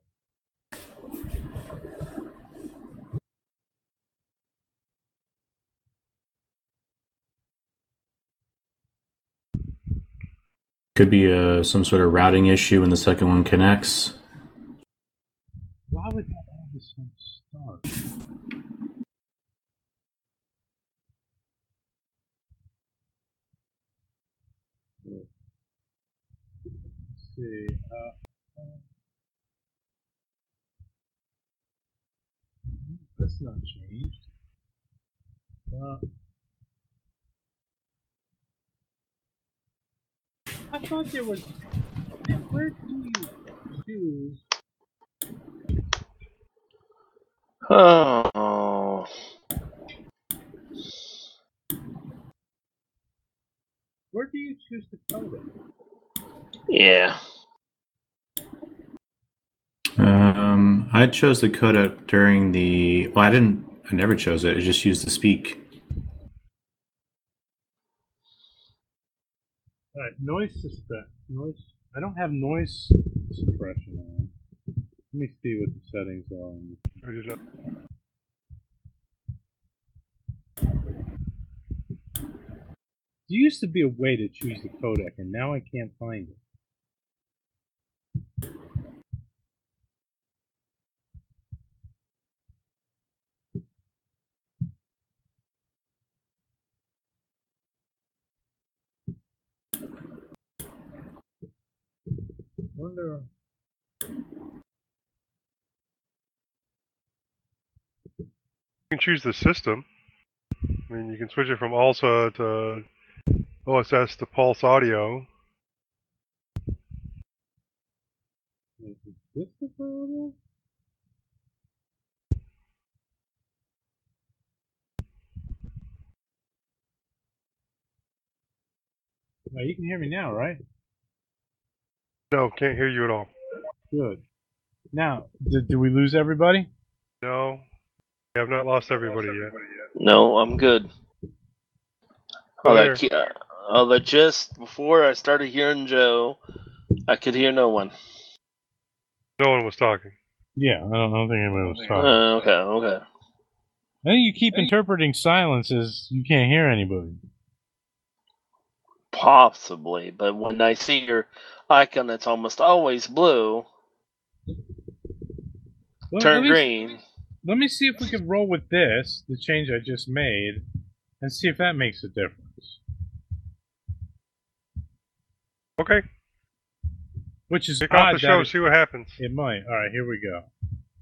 S9: Could be uh, some sort of routing issue when the second one connects.
S1: Why would that all of a sudden start? Let's see. Uh, uh, that's not changed. Uh, I thought there was. Where do you choose?
S4: Oh.
S1: Where do you choose to code it?
S4: Yeah.
S9: Um, I chose the codec during the. Well, I didn't. I never chose it. I just used the speak.
S1: All right, noise suspect. Noise. I don't have noise suppression on. Let me see what the settings are. On this. There used to be a way to choose the codec, and now I can't find it. Wonder.
S8: You can choose the system. I mean, you can switch it from ALSA to O S S to Pulse Audio.
S1: Is this the photo? Now you can hear me now, right?
S8: No, can't hear you at all.
S1: Good. Now, did, did we lose everybody?
S8: No, we have not lost everybody yet.
S4: No, I'm good. Although, I, although just before I started hearing Joe, I could hear no one.
S8: No one was talking.
S1: Yeah, I don't, I don't think anybody was talking.
S4: Uh, okay, okay.
S1: I think you keep interpreting silence as you can't hear anybody.
S4: Possibly, but when I see your icon, it's almost always blue.
S1: Let,
S4: Turn
S1: let me,
S4: green.
S1: Let me see if we can roll with this, the change I just made, and see if that makes a difference.
S8: Okay.
S1: Which is
S8: Kick
S1: odd
S8: off the show,
S1: it,
S8: see what happens.
S1: It might. All right, here we go.